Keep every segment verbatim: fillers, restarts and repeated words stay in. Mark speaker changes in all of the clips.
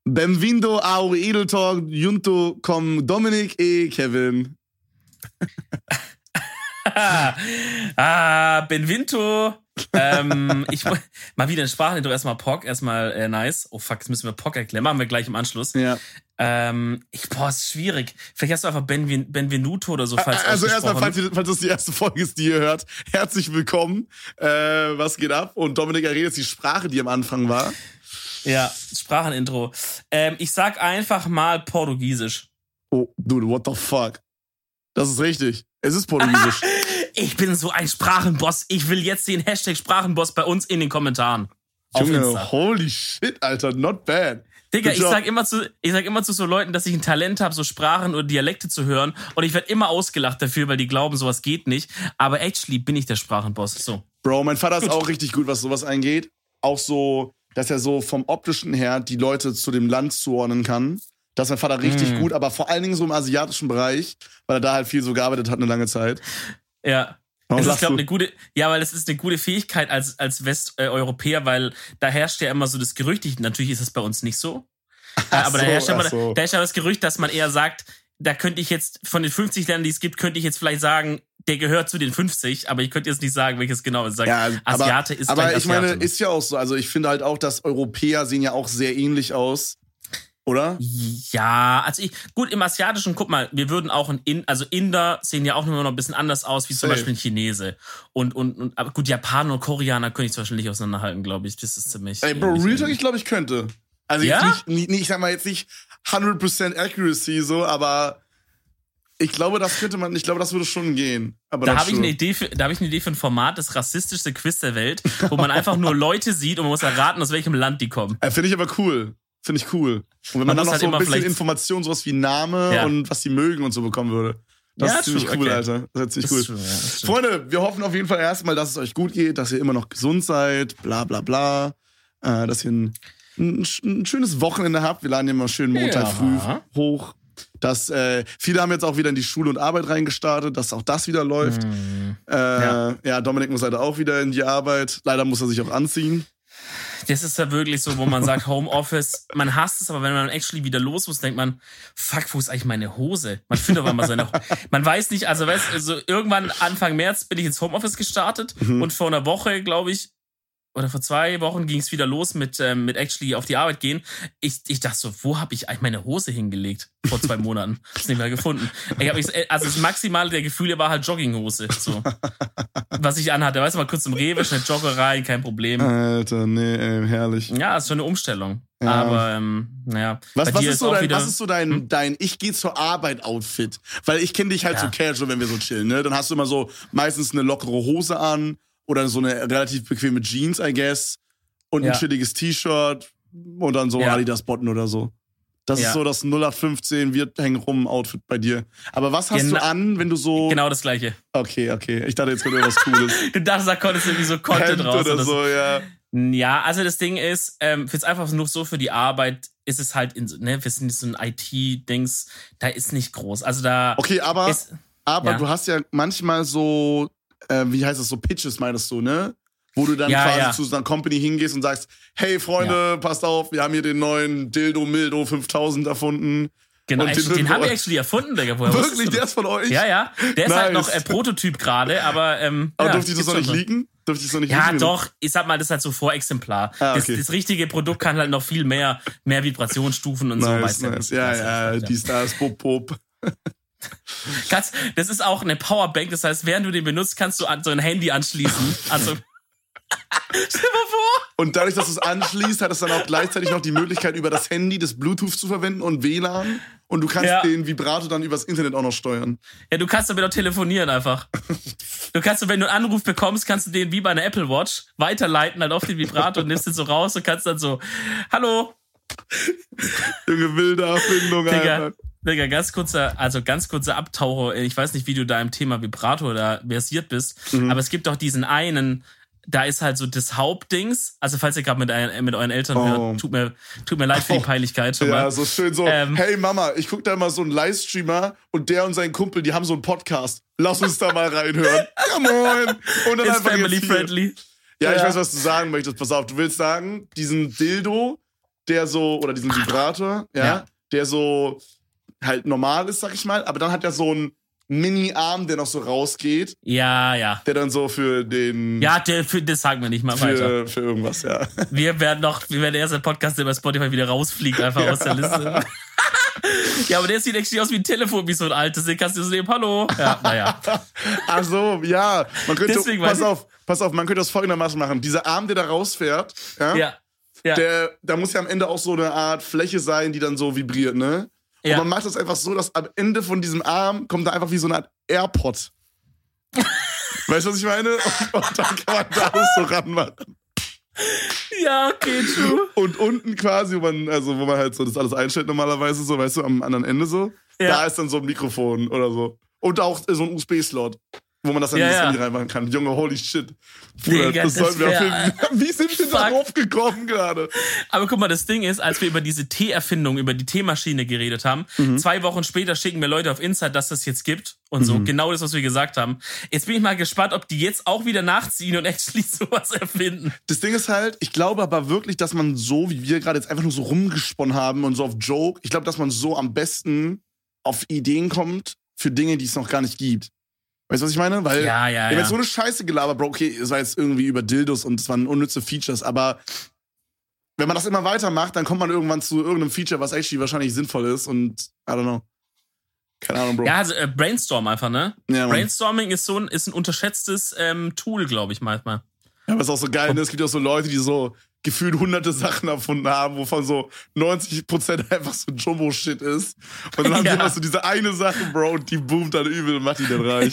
Speaker 1: Benvindo ao Edel Talk junto com Dominik e Kevin.
Speaker 2: ah, Benvinto. ähm, ich mal wieder in Sprachintro, erstmal P O C, erstmal äh, nice. Oh fuck, jetzt müssen wir P O C erklären. Machen wir gleich im Anschluss.
Speaker 1: Ja.
Speaker 2: Ähm, ich, boah, ist schwierig. Vielleicht hast du einfach Benvin, Benvenuto oder so falsch
Speaker 1: Also erstmal, falls,
Speaker 2: ausgesprochen.
Speaker 1: falls das die erste Folge ist, die ihr hört, herzlich willkommen. Äh, was geht ab? Und Dominik erredet jetzt die Sprache, die am Anfang war.
Speaker 2: Ja, Sprachenintro. Ähm, ich sag einfach mal Portugiesisch.
Speaker 1: Oh, dude, what the fuck? Das ist richtig. Es ist Portugiesisch.
Speaker 2: Ich bin so ein Sprachenboss. Ich will jetzt den Hashtag Sprachenboss bei uns in den Kommentaren. Auf
Speaker 1: Junge,
Speaker 2: Insta.
Speaker 1: holy shit, Alter, not bad.
Speaker 2: Digga,
Speaker 1: Good
Speaker 2: ich
Speaker 1: job.
Speaker 2: sag, immer zu, ich sag immer zu so Leuten, dass ich ein Talent habe, so Sprachen oder Dialekte zu hören. Und ich werde immer ausgelacht dafür, weil die glauben, sowas geht nicht. Aber actually bin ich der Sprachenboss. So.
Speaker 1: Bro, mein Vater
Speaker 2: Gut.
Speaker 1: ist auch richtig gut, was sowas angeht. Auch so, dass er so vom Optischen her die Leute zu dem Land zuordnen kann. Das ist mein Vater richtig
Speaker 2: Mm.
Speaker 1: gut, aber vor allen Dingen so im asiatischen Bereich, weil er da halt viel so gearbeitet hat eine lange Zeit.
Speaker 2: Ja.
Speaker 1: Warum
Speaker 2: Es ist,
Speaker 1: lachst
Speaker 2: glaube
Speaker 1: du?
Speaker 2: eine gute, ja, weil es ist eine gute Fähigkeit als, als Westeuropäer, weil da herrscht ja immer so das Gerücht, ich, natürlich ist es bei uns nicht so, äh, aber
Speaker 1: so,
Speaker 2: da herrscht ja
Speaker 1: ach
Speaker 2: immer,
Speaker 1: so.
Speaker 2: da herrscht ja das Gerücht, dass man eher sagt, da könnte ich jetzt, von den fünfzig Ländern, die es gibt, könnte ich jetzt vielleicht sagen, der gehört zu den fünfzig, aber ich könnte jetzt nicht sagen, welches genau ist. Sagen,
Speaker 1: Ja, aber,
Speaker 2: Asiate ist
Speaker 1: aber
Speaker 2: gleich
Speaker 1: ich meine,
Speaker 2: Asiate.
Speaker 1: ist ja auch so. Also ich finde halt auch, dass Europäer sehen ja auch sehr ähnlich aus. Oder?
Speaker 2: Ja, also ich, gut, im Asiatischen, guck mal, wir würden auch ein In, also Inder sehen ja auch immer noch ein bisschen anders aus, wie zum
Speaker 1: Safe.
Speaker 2: Beispiel ein Chinese. Und, und, und aber gut, Japaner und Koreaner könnte ich zum Beispiel nicht auseinanderhalten, glaube ich. Das ist ziemlich.
Speaker 1: Ey, Bro,
Speaker 2: ähnlich.
Speaker 1: Real Talk, ich glaube, ich könnte. Also
Speaker 2: Ja?
Speaker 1: jetzt nicht, nicht, ich sag mal jetzt nicht hundert Prozent Accuracy so, aber ich glaube, das könnte man, ich glaube, das würde schon gehen. Aber
Speaker 2: Da
Speaker 1: not
Speaker 2: habe ich
Speaker 1: sure.
Speaker 2: eine Idee für, da habe ich eine Idee für ein Format, das rassistischste Quiz der Welt, wo man einfach nur Leute sieht und man muss erraten, aus welchem Land die kommen.
Speaker 1: Äh, Finde ich aber cool. Finde ich cool. Und wenn man,
Speaker 2: Man
Speaker 1: dann
Speaker 2: muss
Speaker 1: noch
Speaker 2: halt
Speaker 1: so ein
Speaker 2: immer
Speaker 1: bisschen
Speaker 2: vielleicht-
Speaker 1: Informationen, sowas wie Name
Speaker 2: Ja.
Speaker 1: und was die mögen und so bekommen würde. Das
Speaker 2: Ja,
Speaker 1: ist ziemlich
Speaker 2: true,
Speaker 1: cool,
Speaker 2: okay.
Speaker 1: Alter. Das ist ziemlich
Speaker 2: Das
Speaker 1: cool.
Speaker 2: ist true, ja, das stimmt.
Speaker 1: Freunde, wir hoffen auf jeden Fall erstmal, dass es euch gut geht, dass ihr immer noch gesund seid, bla bla bla. Äh, dass ihr ein, ein, ein schönes Wochenende habt. Wir laden ja immer schön Montag
Speaker 2: Ja.
Speaker 1: früh hoch. Dass, äh, viele haben jetzt auch wieder in die Schule und Arbeit reingestartet, dass auch das wieder läuft.
Speaker 2: Hm.
Speaker 1: Äh,
Speaker 2: Ja.
Speaker 1: ja. Dominik muss leider auch wieder in die Arbeit. Leider muss er sich auch anziehen.
Speaker 2: Das ist ja wirklich so, wo man sagt, Homeoffice, man hasst es, aber wenn man actually wieder los muss, denkt man, fuck, wo ist eigentlich meine Hose? Man findet auf einmal seine, man weiß nicht, also weißt, also irgendwann Anfang März bin ich ins Homeoffice gestartet
Speaker 1: Mhm.
Speaker 2: und vor einer Woche, glaube ich, oder vor zwei Wochen ging es wieder los mit, ähm, mit actually auf die Arbeit gehen. Ich, ich dachte so, wo habe ich eigentlich meine Hose hingelegt? Vor zwei Monaten. Hab's nicht mehr gefunden. Ich hab mich, also das Maximale der Gefühle war halt Jogginghose. So. Was ich anhatte. Weißt du, mal kurz im Rewe, schnell Jogger rein, kein Problem.
Speaker 1: Alter, nee, ey, herrlich.
Speaker 2: Ja, ist schon eine Umstellung.
Speaker 1: Ja.
Speaker 2: Aber, ähm, naja.
Speaker 1: Was,
Speaker 2: Bei
Speaker 1: was,
Speaker 2: dir
Speaker 1: ist so
Speaker 2: auch
Speaker 1: dein,
Speaker 2: wieder-
Speaker 1: was ist so dein,
Speaker 2: Hm?
Speaker 1: dein Ich gehe zur Arbeit-Outfit? Weil ich kenne dich halt
Speaker 2: Ja.
Speaker 1: so casual, wenn wir so chillen, ne? Dann hast du immer so meistens eine lockere Hose an oder so eine relativ bequeme Jeans, I guess. Und ein
Speaker 2: Ja.
Speaker 1: chilliges T-Shirt und dann so
Speaker 2: Ja.
Speaker 1: Adidas-Botten oder so. Das
Speaker 2: Ja.
Speaker 1: ist so das null acht fünfzehn wird hängen rum Outfit bei dir. Aber was hast
Speaker 2: Gena-
Speaker 1: du an, wenn du so...
Speaker 2: Genau das Gleiche.
Speaker 1: Okay, okay. Ich dachte, jetzt kommt irgendwas Cooles.
Speaker 2: Du dachtest, da konntest du irgendwie so Content
Speaker 1: Hemd
Speaker 2: raus.
Speaker 1: oder
Speaker 2: oder
Speaker 1: so, ja.
Speaker 2: Ja, also das Ding ist, ähm, jetzt einfach nur so für die Arbeit ist es halt, in, so- ne, wir sind so ein I T-Dings, da ist nicht groß. Also da
Speaker 1: Okay, aber,
Speaker 2: ist,
Speaker 1: aber
Speaker 2: ja.
Speaker 1: du hast ja manchmal so, äh, wie heißt das, so Pitches meinst du, ne? Wo du dann
Speaker 2: Ja,
Speaker 1: quasi
Speaker 2: ja.
Speaker 1: zu so einer Company hingehst und sagst, hey Freunde, passt auf, wir haben hier den neuen Dildo Mildo fünftausend erfunden.
Speaker 2: genau,
Speaker 1: und den
Speaker 2: actually, den
Speaker 1: würden
Speaker 2: haben wir
Speaker 1: wir-
Speaker 2: actually erfunden, Digga. Woher wusstest
Speaker 1: Wirklich,
Speaker 2: du
Speaker 1: der
Speaker 2: das?
Speaker 1: ist von euch?
Speaker 2: Ja, ja, der ist halt
Speaker 1: Nice.
Speaker 2: noch äh, Prototyp gerade, aber ähm,
Speaker 1: Aber
Speaker 2: ja,
Speaker 1: durfte ich das
Speaker 2: gibt's
Speaker 1: noch nicht
Speaker 2: schon.
Speaker 1: leaken? Durfte ich das noch nicht
Speaker 2: Ja,
Speaker 1: leaken?
Speaker 2: doch. Ich sag mal, das ist halt so Vorexemplar.
Speaker 1: Ah,
Speaker 2: das,
Speaker 1: okay.
Speaker 2: das richtige Produkt kann halt noch viel mehr, mehr Vibrationsstufen und so.
Speaker 1: Nice,
Speaker 2: weißt du,
Speaker 1: nice.
Speaker 2: das-
Speaker 1: Ja,
Speaker 2: weißt du,
Speaker 1: ja,
Speaker 2: das-
Speaker 1: die Stars, Pop, Pop.
Speaker 2: Kannst, das ist auch eine Powerbank, das heißt, während du den benutzt, kannst du an so ein Handy anschließen. Also, stell dir mal vor.
Speaker 1: Und dadurch, dass du es anschließt, hat es dann auch gleichzeitig noch die Möglichkeit, über das Handy das Bluetooth zu verwenden und W L A N. Und du kannst
Speaker 2: Ja.
Speaker 1: den Vibrato dann übers Internet auch noch steuern.
Speaker 2: Ja, du kannst damit auch telefonieren einfach. Du kannst, wenn du einen Anruf bekommst, kannst du den wie bei einer Apple Watch weiterleiten halt auf den Vibrator und nimmst den so raus und kannst dann so, hallo,
Speaker 1: Junge, wilde Erfindung,
Speaker 2: Digga.
Speaker 1: Alter.
Speaker 2: Digga, ganz kurzer, also ganz kurzer Abtaucher. Ich weiß nicht, wie du da im Thema Vibrator da versiert bist,
Speaker 1: Mhm.
Speaker 2: aber es gibt doch diesen einen, da ist halt so das Hauptdings. Also falls ihr gerade mit, ein- mit euren Eltern
Speaker 1: Oh.
Speaker 2: hört, tut mir, tut mir leid für die
Speaker 1: Oh.
Speaker 2: Peinlichkeit schon
Speaker 1: Ja,
Speaker 2: mal.
Speaker 1: so schön so,
Speaker 2: Ähm.
Speaker 1: hey Mama, ich guck da immer so einen Livestreamer und der und sein Kumpel, die haben so einen Podcast. Lass uns da mal reinhören. Come on. Und dann
Speaker 2: Ist
Speaker 1: einfach
Speaker 2: family
Speaker 1: jetzt hier.
Speaker 2: friendly.
Speaker 1: Ja, ich
Speaker 2: Ja.
Speaker 1: weiß, was du sagen möchtest. Pass auf, du willst sagen, diesen Dildo der so, oder diesen Vibrator, ja,
Speaker 2: Ja.
Speaker 1: der so halt normal ist, sag ich mal, aber dann hat er so einen Mini-Arm, der noch so rausgeht,
Speaker 2: Ja, ja.
Speaker 1: der dann so für den...
Speaker 2: Ja, der, für, das sagen wir nicht mal weiter.
Speaker 1: für, für irgendwas, ja.
Speaker 2: Wir werden noch, wir werden erst den Podcast, der bei Spotify wieder rausfliegt, einfach
Speaker 1: Ja.
Speaker 2: aus der Liste. Ja, aber der sieht echt aus wie ein Telefon, wie so ein altes. Den kannst du so nehmen, hallo. Ja, naja.
Speaker 1: Ach so, ja. Man könnte,
Speaker 2: Deswegen weiß
Speaker 1: pass
Speaker 2: ich-
Speaker 1: auf, pass auf, man könnte das folgendermaßen machen. Dieser Arm, der da rausfährt, ja,
Speaker 2: Ja. Ja.
Speaker 1: der, da muss ja am Ende auch so eine Art Fläche sein, die dann so vibriert, ne? Und
Speaker 2: Ja.
Speaker 1: man macht das einfach so, dass am Ende von diesem Arm kommt da einfach wie so eine Art AirPod. Weißt du, was ich meine? Und, und dann kann man da so ranmachen.
Speaker 2: Ja, okay, true.
Speaker 1: Und unten quasi, wo man, also wo man halt so das alles einstellt normalerweise, so, weißt du, am anderen Ende so,
Speaker 2: Ja.
Speaker 1: da ist dann so ein Mikrofon oder so. Und auch so ein U S B-Slot, wo man das dann
Speaker 2: Ja,
Speaker 1: in das
Speaker 2: ja.
Speaker 1: Handy reinmachen kann. Junge, holy shit. Bruder,
Speaker 2: Digga,
Speaker 1: das
Speaker 2: das
Speaker 1: sollten wir
Speaker 2: wär-
Speaker 1: auf jeden Fall. Wie sind wir da
Speaker 2: Fuck.
Speaker 1: drauf gekommen gerade?
Speaker 2: Aber guck mal, das Ding ist, als wir über diese Teeerfindung, über die Teemaschine geredet haben,
Speaker 1: Mhm.
Speaker 2: zwei Wochen später schicken mir Leute auf Insta, dass das jetzt gibt und so.
Speaker 1: Mhm.
Speaker 2: Genau das, was wir gesagt haben. Jetzt bin ich mal gespannt, ob die jetzt auch wieder nachziehen und actually sowas erfinden.
Speaker 1: Das Ding ist halt, ich glaube aber wirklich, dass man so, wie wir gerade jetzt einfach nur so rumgesponnen haben und so auf Joke, ich glaube, dass man so am besten auf Ideen kommt für Dinge, die es noch gar nicht gibt. Weißt du, was ich meine? Weil
Speaker 2: Ja, ja,
Speaker 1: wir haben
Speaker 2: ja.
Speaker 1: jetzt so eine Scheiße gelabert, Bro, okay, es war jetzt irgendwie über Dildos und es waren unnütze Features, aber wenn man das immer weitermacht, dann kommt man irgendwann zu irgendeinem Feature, was actually wahrscheinlich sinnvoll ist und I don't know. Keine Ahnung, Bro.
Speaker 2: Ja, also äh, Brainstorm einfach, ne?
Speaker 1: Ja, Mann.
Speaker 2: Brainstorming ist so ein, ist ein unterschätztes ähm, Tool, glaube ich, manchmal.
Speaker 1: Ja, aber ist auch so geil, ne? Es gibt auch so Leute, die so gefühlt hunderte Sachen erfunden haben, wovon so neunzig Prozent einfach so Jumbo-Shit ist. Und dann haben
Speaker 2: Ja.
Speaker 1: die einfach so diese eine Sache, Bro, und die boomt dann übel und macht die dann reich.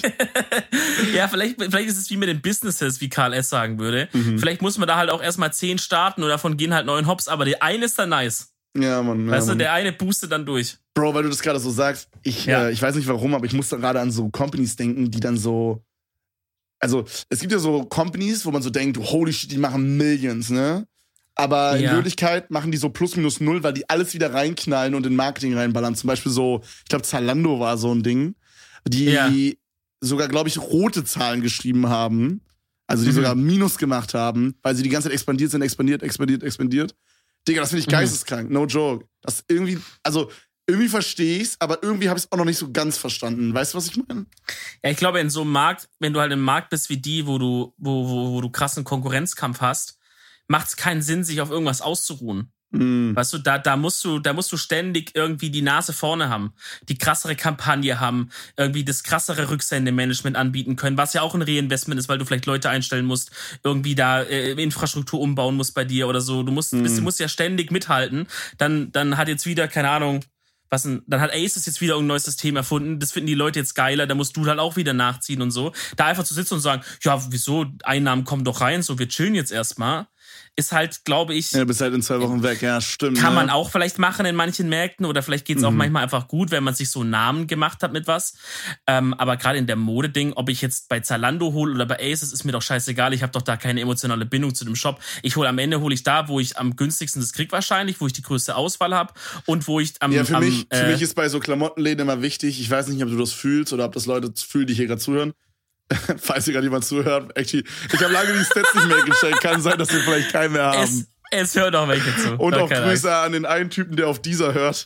Speaker 2: Ja, vielleicht, vielleicht ist es wie mit den Businesses, wie Karl S. sagen würde.
Speaker 1: Mhm.
Speaker 2: Vielleicht muss man da halt auch erstmal zehn starten und davon gehen halt neun Hops, aber der eine ist dann nice.
Speaker 1: Ja, Mann. Ja,
Speaker 2: Weißt du,
Speaker 1: Mann.
Speaker 2: der eine boostet dann durch.
Speaker 1: Bro, weil du das gerade so sagst, ich,
Speaker 2: Ja.
Speaker 1: äh, ich weiß nicht warum, aber ich muss da gerade an so Companies denken, die dann so. Also, es gibt ja so Companies, wo man so denkt, holy shit, die machen Millions, ne? Aber in
Speaker 2: Ja.
Speaker 1: Wirklichkeit machen die so plus minus null, weil die alles wieder reinknallen und in Marketing reinballern. Zum Beispiel so, ich glaube, Zalando war so ein Ding, die
Speaker 2: Ja.
Speaker 1: sogar, glaube ich, rote Zahlen geschrieben haben. Also die
Speaker 2: Mhm.
Speaker 1: sogar Minus gemacht haben, weil sie die ganze Zeit expandiert sind, expandiert, expandiert, expandiert. Digga, das finde ich
Speaker 2: Mhm.
Speaker 1: geisteskrank, no joke. Das irgendwie, also irgendwie verstehe ich's, aber irgendwie habe ich es auch noch nicht so ganz verstanden. Weißt du, was ich meine?
Speaker 2: Ja, ich glaube, in so einem Markt, wenn du halt im Markt bist wie die, wo du, wo, wo, wo du krassen Konkurrenzkampf hast, macht es keinen Sinn, sich auf irgendwas auszuruhen.
Speaker 1: Mhm.
Speaker 2: Weißt du, da, da musst du, da musst du ständig irgendwie die Nase vorne haben, die krassere Kampagne haben, irgendwie das krassere Rücksendemanagement anbieten können, was ja auch ein Reinvestment ist, weil du vielleicht Leute einstellen musst, irgendwie da äh, Infrastruktur umbauen musst bei dir oder so. Du musst,
Speaker 1: Mhm.
Speaker 2: bist, du musst ja ständig mithalten. Dann, dann hat jetzt wieder, keine Ahnung, was denn, dann hat Aces jetzt wieder ein neues System erfunden, das finden die Leute jetzt geiler, da musst du halt auch wieder nachziehen und so. Da einfach zu sitzen und sagen, ja, wieso, Einnahmen kommen doch rein, so, wir chillen jetzt erstmal, ist halt, glaube ich,
Speaker 1: Ja, bist halt in zwei Wochen weg, ja, stimmt.
Speaker 2: kann
Speaker 1: ne?
Speaker 2: man auch vielleicht machen in manchen Märkten oder vielleicht geht's auch
Speaker 1: Mhm.
Speaker 2: manchmal einfach gut, wenn man sich so einen Namen gemacht hat mit was. Ähm, aber gerade in der Mode-Ding, ob ich jetzt bei Zalando hole oder bei Aces, ist mir doch scheißegal. Ich habe doch da keine emotionale Bindung zu dem Shop. Ich hole am Ende hole ich da, wo ich am günstigsten das krieg wahrscheinlich, wo ich die größte Auswahl habe und wo ich am
Speaker 1: Ja, für,
Speaker 2: am,
Speaker 1: mich, für
Speaker 2: äh,
Speaker 1: mich ist bei so Klamottenläden immer wichtig, ich weiß nicht, ob du das fühlst oder ob das Leute fühlen, die hier gerade zuhören. Falls hier gerade jemand zuhört. Actually, ich habe lange die Stats nicht mehr gecheckt. Kann sein, dass wir vielleicht keinen mehr haben.
Speaker 2: es, es hört auch welche zu.
Speaker 1: Und
Speaker 2: Hört
Speaker 1: auch
Speaker 2: keiner.
Speaker 1: Grüße an den einen Typen, der auf dieser hört.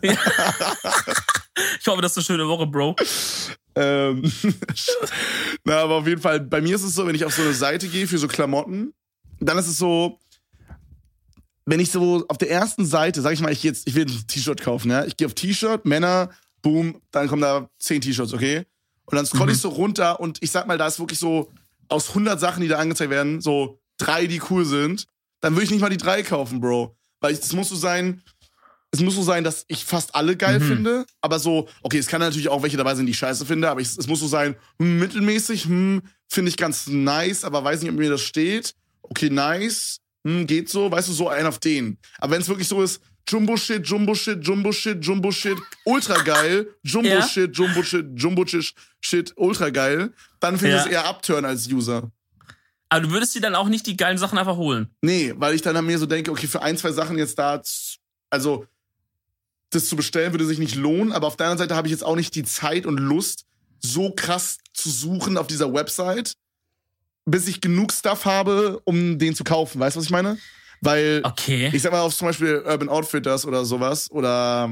Speaker 2: Ich hoffe, das ist eine schöne Woche, Bro.
Speaker 1: ähm, na, aber auf jeden Fall, bei mir ist es so, wenn ich auf so eine Seite gehe für so Klamotten, dann ist es so, wenn ich so auf der ersten Seite, sag ich mal, ich, jetzt, ich will ein T-Shirt kaufen, ja? Ich gehe auf T-Shirt, Männer, boom, dann kommen da zehn T-Shirts, okay? Und dann scroll
Speaker 2: Mhm.
Speaker 1: ich so runter und ich sag mal, da ist wirklich so aus hundert Sachen, die da angezeigt werden, so drei, die cool sind, dann würde ich nicht mal die drei kaufen, Bro. Weil es muss so sein, es muss so sein, dass ich fast alle geil
Speaker 2: Mhm.
Speaker 1: finde, aber so, okay, es kann natürlich auch welche dabei sein, die ich scheiße finde, aber ich, es muss so sein, hm, mittelmäßig, hm, finde ich ganz nice, aber weiß nicht, ob mir das steht. Okay, nice, hm, geht so, weißt du, so ein auf den. Aber wenn es wirklich so ist, Jumbo-Shit, Jumbo-Shit, Jumbo-Shit, Jumbo-Shit, ultra geil, Jumbo-Shit, Jumbo-Shit, Jumbo-Shit, ultra geil, dann finde ich
Speaker 2: Ja.
Speaker 1: es eher abturn als User.
Speaker 2: Aber du würdest dir dann auch nicht die geilen Sachen einfach holen.
Speaker 1: Nee, weil ich dann an mir so denke, okay, für ein, zwei Sachen jetzt da, z- also das zu bestellen würde sich nicht lohnen, aber auf der anderen Seite habe ich jetzt auch nicht die Zeit und Lust, so krass zu suchen auf dieser Website, bis ich genug Stuff habe, um den zu kaufen. Weißt du, was ich meine? Weil,
Speaker 2: Okay.
Speaker 1: ich sag mal, auf zum Beispiel Urban Outfitters oder sowas oder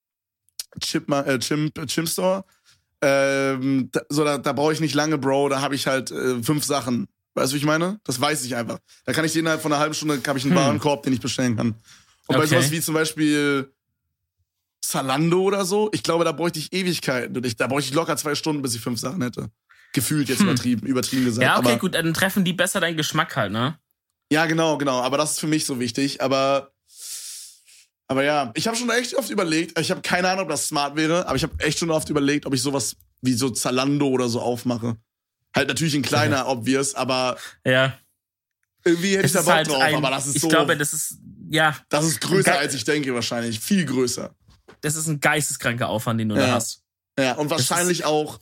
Speaker 1: Chip, äh, Chimp, Chimp Store, ähm, da, so, da, da brauche ich nicht lange, Bro, da habe ich halt äh, fünf Sachen. Weißt du, wie ich meine? Das weiß ich einfach. Da kann ich den innerhalb von einer halben Stunde, habe ich einen
Speaker 2: Hm.
Speaker 1: Warenkorb, den ich bestellen kann. Und bei
Speaker 2: Okay.
Speaker 1: sowas wie zum Beispiel Zalando oder so, ich glaube, da bräuchte ich Ewigkeiten. Und ich, da bräuchte ich locker zwei Stunden, bis ich fünf Sachen hätte. Gefühlt jetzt
Speaker 2: Hm.
Speaker 1: übertrieben, übertrieben gesagt.
Speaker 2: Ja, okay,
Speaker 1: aber,
Speaker 2: gut, dann treffen die besser deinen Geschmack halt, ne?
Speaker 1: Ja, genau, genau. Aber das ist für mich so wichtig. Aber, aber ja, ich habe schon echt oft überlegt, ich habe keine Ahnung, ob das smart wäre, aber ich habe echt schon oft überlegt, ob ich sowas wie so Zalando oder so aufmache. Halt natürlich ein kleiner,
Speaker 2: Ja.
Speaker 1: obvious, aber
Speaker 2: Ja.
Speaker 1: irgendwie hätte ich
Speaker 2: Es
Speaker 1: da
Speaker 2: ist
Speaker 1: Bock
Speaker 2: halt
Speaker 1: drauf.
Speaker 2: ein,
Speaker 1: aber das ist
Speaker 2: ich
Speaker 1: so,
Speaker 2: glaube, das ist, ja,
Speaker 1: das ist größer,
Speaker 2: Ge-
Speaker 1: als ich denke wahrscheinlich. Viel größer.
Speaker 2: das ist ein geisteskranker Aufwand, den du da
Speaker 1: Ja.
Speaker 2: hast.
Speaker 1: Ja, und wahrscheinlich auch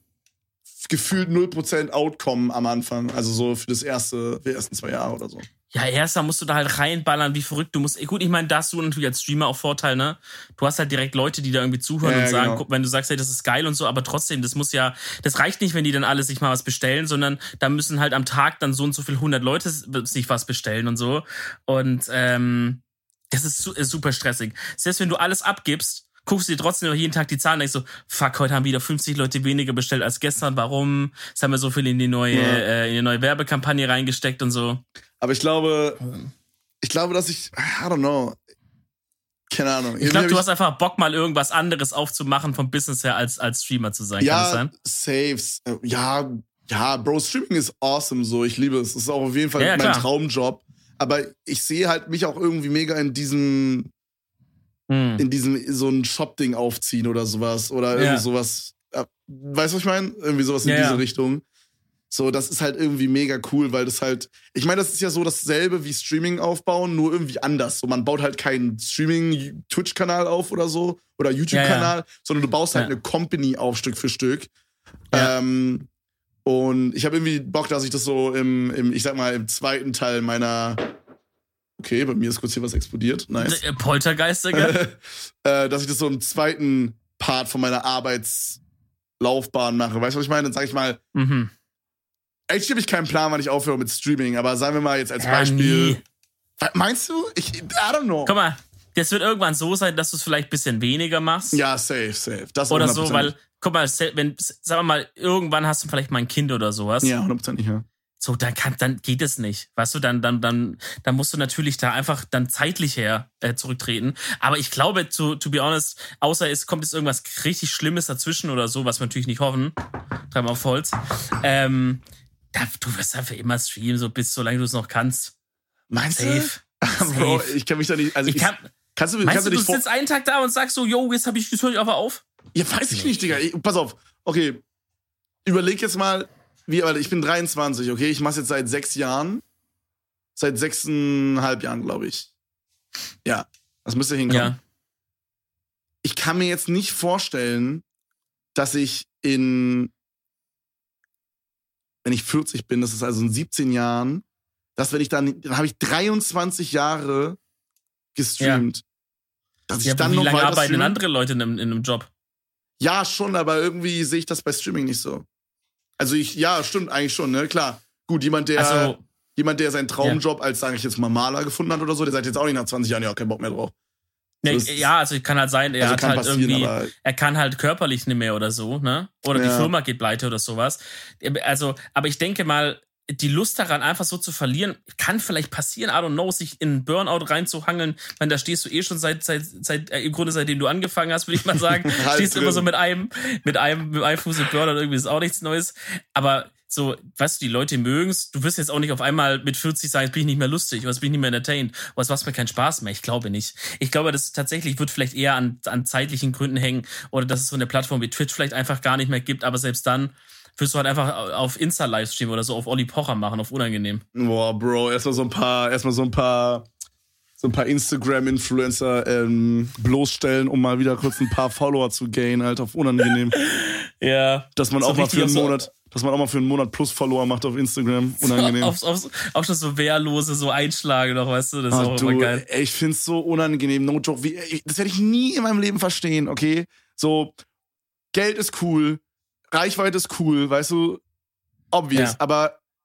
Speaker 1: gefühlt null Prozent Outcome am Anfang. Also so für das erste, für die ersten zwei Jahre oder so.
Speaker 2: Ja, erst musst du da halt reinballern, wie verrückt du musst. Gut, ich meine, da hast du natürlich als Streamer auch Vorteil, ne? Du hast halt direkt Leute, die da irgendwie zuhören
Speaker 1: Ja,
Speaker 2: und sagen,
Speaker 1: genau.
Speaker 2: guck, wenn du sagst, hey, das ist geil und so, aber trotzdem, das muss ja, das reicht nicht, wenn die dann alle sich mal was bestellen, sondern da müssen halt am Tag dann so und so viel hundert Leute sich was bestellen und so. Und ähm, das ist, su- ist super stressig. Selbst wenn du alles abgibst, guckst du dir trotzdem noch jeden Tag die Zahlen und denkst so, fuck, heute haben wieder fünfzig Leute weniger bestellt als gestern. Warum? Jetzt haben wir so viel in die neue,
Speaker 1: Ja.
Speaker 2: äh, in die neue Werbekampagne reingesteckt und so.
Speaker 1: Aber ich glaube, ich glaube, dass ich, I don't know, keine Ahnung.
Speaker 2: Ich glaube, du hast einfach Bock, mal irgendwas anderes aufzumachen vom Business her, als, als Streamer zu sein. Kann das
Speaker 1: Ja,
Speaker 2: sein?
Speaker 1: Saves. Ja, ja, Bro, Streaming ist awesome so. Ich liebe es. Es ist auch auf jeden Fall
Speaker 2: Ja, ja,
Speaker 1: mein
Speaker 2: klar.
Speaker 1: Traumjob. Aber ich sehe halt mich auch irgendwie mega in diesem,
Speaker 2: Hm.
Speaker 1: in diesem, so ein Shop-Ding aufziehen oder sowas. Oder irgendwie
Speaker 2: Ja.
Speaker 1: sowas. Ja, weißt du, was ich meine? Irgendwie sowas in
Speaker 2: Ja,
Speaker 1: diese
Speaker 2: ja.
Speaker 1: Richtung. So, das ist halt irgendwie mega cool, weil das halt, ich meine, das ist ja so dasselbe wie Streaming aufbauen, nur irgendwie anders. So, man baut halt keinen Streaming-Twitch-Kanal auf oder so oder YouTube-Kanal,
Speaker 2: Ja,
Speaker 1: sondern du baust halt
Speaker 2: Ja.
Speaker 1: eine Company auf Stück für Stück.
Speaker 2: Ja.
Speaker 1: Ähm, und ich habe irgendwie Bock, dass ich das so im, im, ich sag mal, im zweiten Teil meiner. Okay, bei mir ist kurz hier was explodiert. Nice.
Speaker 2: Äh, Poltergeist, Digga?
Speaker 1: äh, dass ich das so im zweiten Part von meiner Arbeitslaufbahn mache. Weißt du, was ich meine? Dann sag ich mal,
Speaker 2: mhm.
Speaker 1: eigentlich habe ich keinen Plan, wann ich aufhöre mit Streaming, aber sagen wir mal jetzt als
Speaker 2: Ja,
Speaker 1: Beispiel.
Speaker 2: nie.
Speaker 1: Was meinst du? Ich, I don't know.
Speaker 2: Guck mal, das wird irgendwann so sein, dass du es vielleicht ein bisschen weniger machst.
Speaker 1: Ja, safe, safe. Das
Speaker 2: Oder
Speaker 1: hundert
Speaker 2: so,
Speaker 1: Prozent.
Speaker 2: weil, guck mal, se- wenn, sagen wir mal, irgendwann hast du vielleicht mal ein Kind oder sowas.
Speaker 1: Ja, hundert Prozent nicht, ja.
Speaker 2: So, dann kann, dann geht es nicht. Weißt du, dann, dann, dann, dann musst du natürlich da einfach dann zeitlich her äh, zurücktreten. Aber ich glaube, to, to be honest, außer es kommt jetzt irgendwas richtig Schlimmes dazwischen oder so, was wir natürlich nicht hoffen, dreimal auf Holz, ähm, da, du wirst einfach immer streamen, so bis solange du es noch kannst.
Speaker 1: Meinst
Speaker 2: Safe.
Speaker 1: du? Bro,
Speaker 2: Safe.
Speaker 1: ich kann mich da nicht. Also
Speaker 2: Ich kann,
Speaker 1: kannst du,
Speaker 2: meinst
Speaker 1: kannst
Speaker 2: du,
Speaker 1: du
Speaker 2: du
Speaker 1: dich vor.
Speaker 2: sitzt einen Tag da und sagst so, yo, jetzt hab ich, jetzt hör ich einfach auf?
Speaker 1: Ja, weiß ich nicht, Digga. Ich, pass auf. Okay. Überleg jetzt mal, wie, Alter, ich bin dreiundzwanzig, okay? Ich mach's jetzt seit sechs Jahren. Seit sechseinhalb Jahren, glaube ich. Ja, das müsste hinkommen.
Speaker 2: Ja.
Speaker 1: Ich kann mir jetzt nicht vorstellen, dass ich in, wenn ich vierzig bin, das ist also in siebzehn Jahren, dass wenn ich dann, dann habe ich dreiundzwanzig Jahre gestreamt. Dass ich
Speaker 2: Ja,
Speaker 1: dann
Speaker 2: wie
Speaker 1: noch
Speaker 2: lange
Speaker 1: weiter
Speaker 2: arbeiten denn
Speaker 1: streame?
Speaker 2: andere Leute in einem, in einem Job?
Speaker 1: Ja, schon, aber irgendwie sehe ich das bei Streaming nicht so. Also ich, ja, stimmt eigentlich schon, ne? Klar. Gut, jemand, der,
Speaker 2: Also,
Speaker 1: jemand, der seinen Traumjob als, sage ich jetzt mal, Maler gefunden hat oder so, der sagt jetzt auch nicht nach zwanzig Jahren, ja, keinen Bock mehr drauf.
Speaker 2: ne,
Speaker 1: ist-
Speaker 2: ja, also kann halt sein, er
Speaker 1: Also
Speaker 2: hat
Speaker 1: kann
Speaker 2: halt
Speaker 1: passieren,
Speaker 2: irgendwie,
Speaker 1: aber
Speaker 2: er kann halt körperlich nicht mehr oder so, ne? Oder die
Speaker 1: Ja.
Speaker 2: Firma geht pleite oder sowas. Also, aber ich denke mal, die Lust daran, einfach so zu verlieren, kann vielleicht passieren, I don't know, sich in einen Burnout reinzuhangeln. Ich meine, da stehst du eh schon seit, seit, seit äh, im Grunde seitdem du angefangen hast, würde ich mal sagen.
Speaker 1: Halb
Speaker 2: stehst du immer
Speaker 1: drin.
Speaker 2: so mit einem, mit einem, mit einem Fuß im Burnout, irgendwie ist auch nichts Neues. Aber so, weißt du, die Leute mögen's. Du wirst jetzt auch nicht auf einmal mit vierzig sagen, jetzt bin ich nicht mehr lustig, oder jetzt bin ich nicht mehr entertained, oder es macht mir keinen Spaß mehr. Ich glaube nicht. Ich glaube, das tatsächlich wird vielleicht eher an, an zeitlichen Gründen hängen, oder dass es so eine Plattform wie Twitch vielleicht einfach gar nicht mehr gibt, aber selbst dann wirst du halt einfach auf Insta-Livestream oder so auf Olli Pocher machen, auf unangenehm.
Speaker 1: Boah, Bro, erstmal so ein paar, erstmal so ein paar, so ein paar Instagram-Influencer ähm, bloßstellen, um mal wieder kurz ein paar Follower zu gainen, halt auf unangenehm.
Speaker 2: Ja.
Speaker 1: Dass man
Speaker 2: So
Speaker 1: auch mal für
Speaker 2: richtig
Speaker 1: einen
Speaker 2: so-
Speaker 1: Monat, dass man auch mal für einen Monat plus Follower macht auf Instagram. Unangenehm.
Speaker 2: Aufs, aufs, auch schon so wehrlose, so Einschläge noch, weißt du, das ist
Speaker 1: Ach,
Speaker 2: auch
Speaker 1: du,
Speaker 2: immer geil.
Speaker 1: ey, ich find's so unangenehm. No joke. Wie, ey, das werde ich nie in meinem Leben verstehen, okay? So, Geld ist cool, Reichweite ist cool, weißt du? Obvious.
Speaker 2: Ja.
Speaker 1: Aber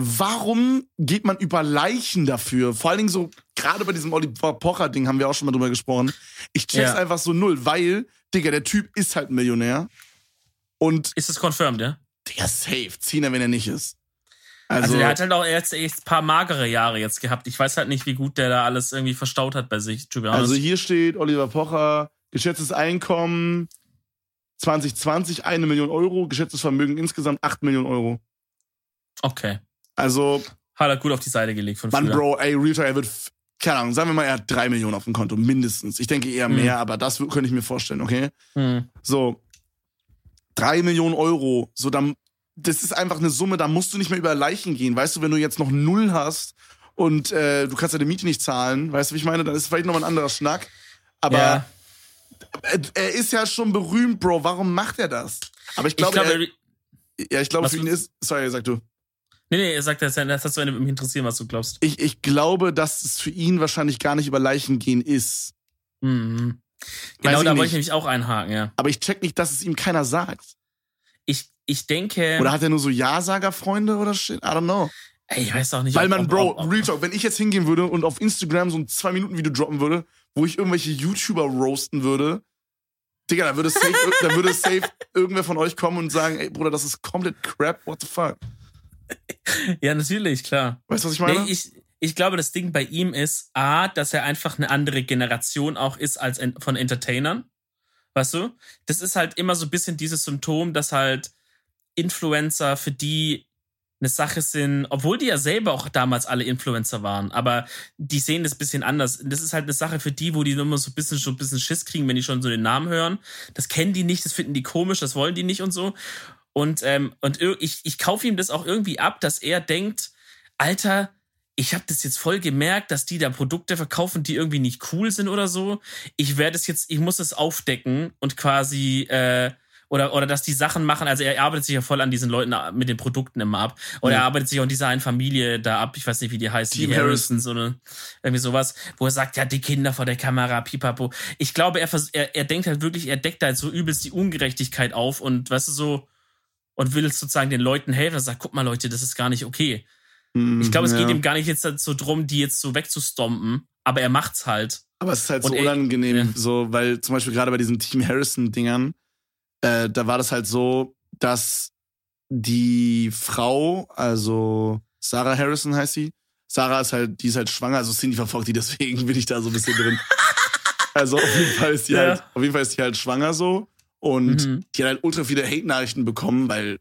Speaker 1: warum geht man über Leichen dafür? Vor allen Dingen so, gerade bei diesem Oliver Pocher-Ding haben wir auch schon mal drüber gesprochen. Ich check's
Speaker 2: Ja.
Speaker 1: einfach so null, weil, Digga, der Typ ist halt ein Millionär. Und,
Speaker 2: Ist das confirmed, ja?
Speaker 1: Digga, safe, ziehen er, wenn er nicht ist. Also,
Speaker 2: Also der hat halt auch jetzt echt ein paar magere Jahre jetzt gehabt. Ich weiß halt nicht, wie gut der da alles irgendwie verstaut hat bei sich. To be honest.
Speaker 1: also hier steht Oliver Pocher, geschätztes Einkommen zwanzig zwanzig eine Million Euro, geschätztes Vermögen insgesamt acht Millionen Euro.
Speaker 2: Okay.
Speaker 1: Also,
Speaker 2: Hat er gut auf die Seite gelegt von
Speaker 1: Mann,
Speaker 2: früher.
Speaker 1: Bro, ey, Real Talk, er wird, f- keine Ahnung, sagen wir mal, er hat drei Millionen auf dem Konto, mindestens. Ich denke eher mehr, aber das w- könnte ich mir vorstellen, okay?
Speaker 2: Hm.
Speaker 1: So, drei Millionen Euro, so dann, das ist einfach eine Summe, da musst du nicht mehr über Leichen gehen. Weißt du, wenn du jetzt noch null hast und äh, du kannst deine Miete nicht zahlen, weißt du, wie ich meine, dann ist vielleicht nochmal ein anderer Schnack. Aber
Speaker 2: Ja.
Speaker 1: er, er ist ja schon berühmt, Bro, warum macht er das? Aber ich
Speaker 2: Ich
Speaker 1: glaube,
Speaker 2: glaube,
Speaker 1: er, ja, ich glaube,
Speaker 2: Was
Speaker 1: für ihn
Speaker 2: du-
Speaker 1: ist, sorry, sag du.
Speaker 2: nee, nee, er sagt, das, das hat so mich interessieren, was du glaubst.
Speaker 1: Ich, ich glaube, dass es für ihn wahrscheinlich gar nicht über Leichen gehen ist.
Speaker 2: Mhm.
Speaker 1: Weiß
Speaker 2: Genau,
Speaker 1: ich
Speaker 2: da wollte
Speaker 1: nicht.
Speaker 2: ich nämlich auch einhaken, ja.
Speaker 1: Aber ich check nicht, dass es ihm keiner sagt.
Speaker 2: Ich, ich denke,
Speaker 1: Oder hat er nur so Ja-Sager-Freunde oder shit? I don't know.
Speaker 2: ey, ich weiß auch nicht.
Speaker 1: Weil
Speaker 2: ob-
Speaker 1: man,
Speaker 2: ob-
Speaker 1: Bro,
Speaker 2: ob- ob-
Speaker 1: Real Talk, wenn ich jetzt hingehen würde und auf Instagram so ein zwei Minuten Video droppen würde, wo ich irgendwelche YouTuber roasten würde, Digga, da würde safe, da würde safe irgendwer von euch kommen und sagen, ey, Bruder, das ist komplett crap, what the fuck?
Speaker 2: Ja, natürlich, klar.
Speaker 1: Weißt du, was ich meine?
Speaker 2: Nee, ich, ich glaube, das Ding bei ihm ist, A, dass er einfach eine andere Generation auch ist als en- von Entertainern. Weißt du? Das ist halt immer so ein bisschen dieses Symptom, dass halt Influencer für die eine Sache sind, obwohl die ja selber auch damals alle Influencer waren, aber die sehen das ein bisschen anders. Das ist halt eine Sache für die, wo die immer so ein bisschen, so ein bisschen Schiss kriegen, wenn die schon so den Namen hören. Das kennen die nicht, das finden die komisch, das wollen die nicht und so. Und, ähm, und ir- ich, ich kaufe ihm das auch irgendwie ab, dass er denkt, Alter, ich habe das jetzt voll gemerkt, dass die da Produkte verkaufen, die irgendwie nicht cool sind oder so. Ich werde es jetzt, ich muss es aufdecken und quasi, äh, oder, oder dass die Sachen machen, also er arbeitet sich ja voll an diesen Leuten mit den Produkten immer ab. Oder
Speaker 1: Ja.
Speaker 2: er arbeitet sich auch in dieser einen Familie da ab, ich weiß nicht, wie die heißt,
Speaker 1: Team
Speaker 2: die Harrisons oder irgendwie sowas, wo er sagt, ja, die Kinder vor der Kamera, pipapo. Ich glaube, er, vers- er, er denkt halt wirklich, er deckt halt so übelst die Ungerechtigkeit auf und weißt du so, und will sozusagen den Leuten helfen. Er sagt, guck mal, Leute, das ist gar nicht okay.
Speaker 1: Mhm,
Speaker 2: Ich glaube, es
Speaker 1: ja.
Speaker 2: geht ihm gar nicht jetzt so drum, die jetzt so wegzustompen, aber er macht's halt.
Speaker 1: Aber es ist halt so
Speaker 2: Und er-
Speaker 1: unangenehm,
Speaker 2: ja.
Speaker 1: so, weil zum Beispiel gerade bei diesen Team Harrison-Dingern, äh, da war das halt so, dass die Frau, also Sarah Harrison heißt sie, Sarah ist halt, die ist halt schwanger, also Cindy verfolgt die, deswegen bin ich da so ein bisschen drin. Also auf jeden Fall ist die
Speaker 2: Ja.
Speaker 1: halt, auf jeden Fall ist die halt schwanger so und
Speaker 2: Mhm.
Speaker 1: die hat halt ultra viele Hate-Nachrichten bekommen, weil,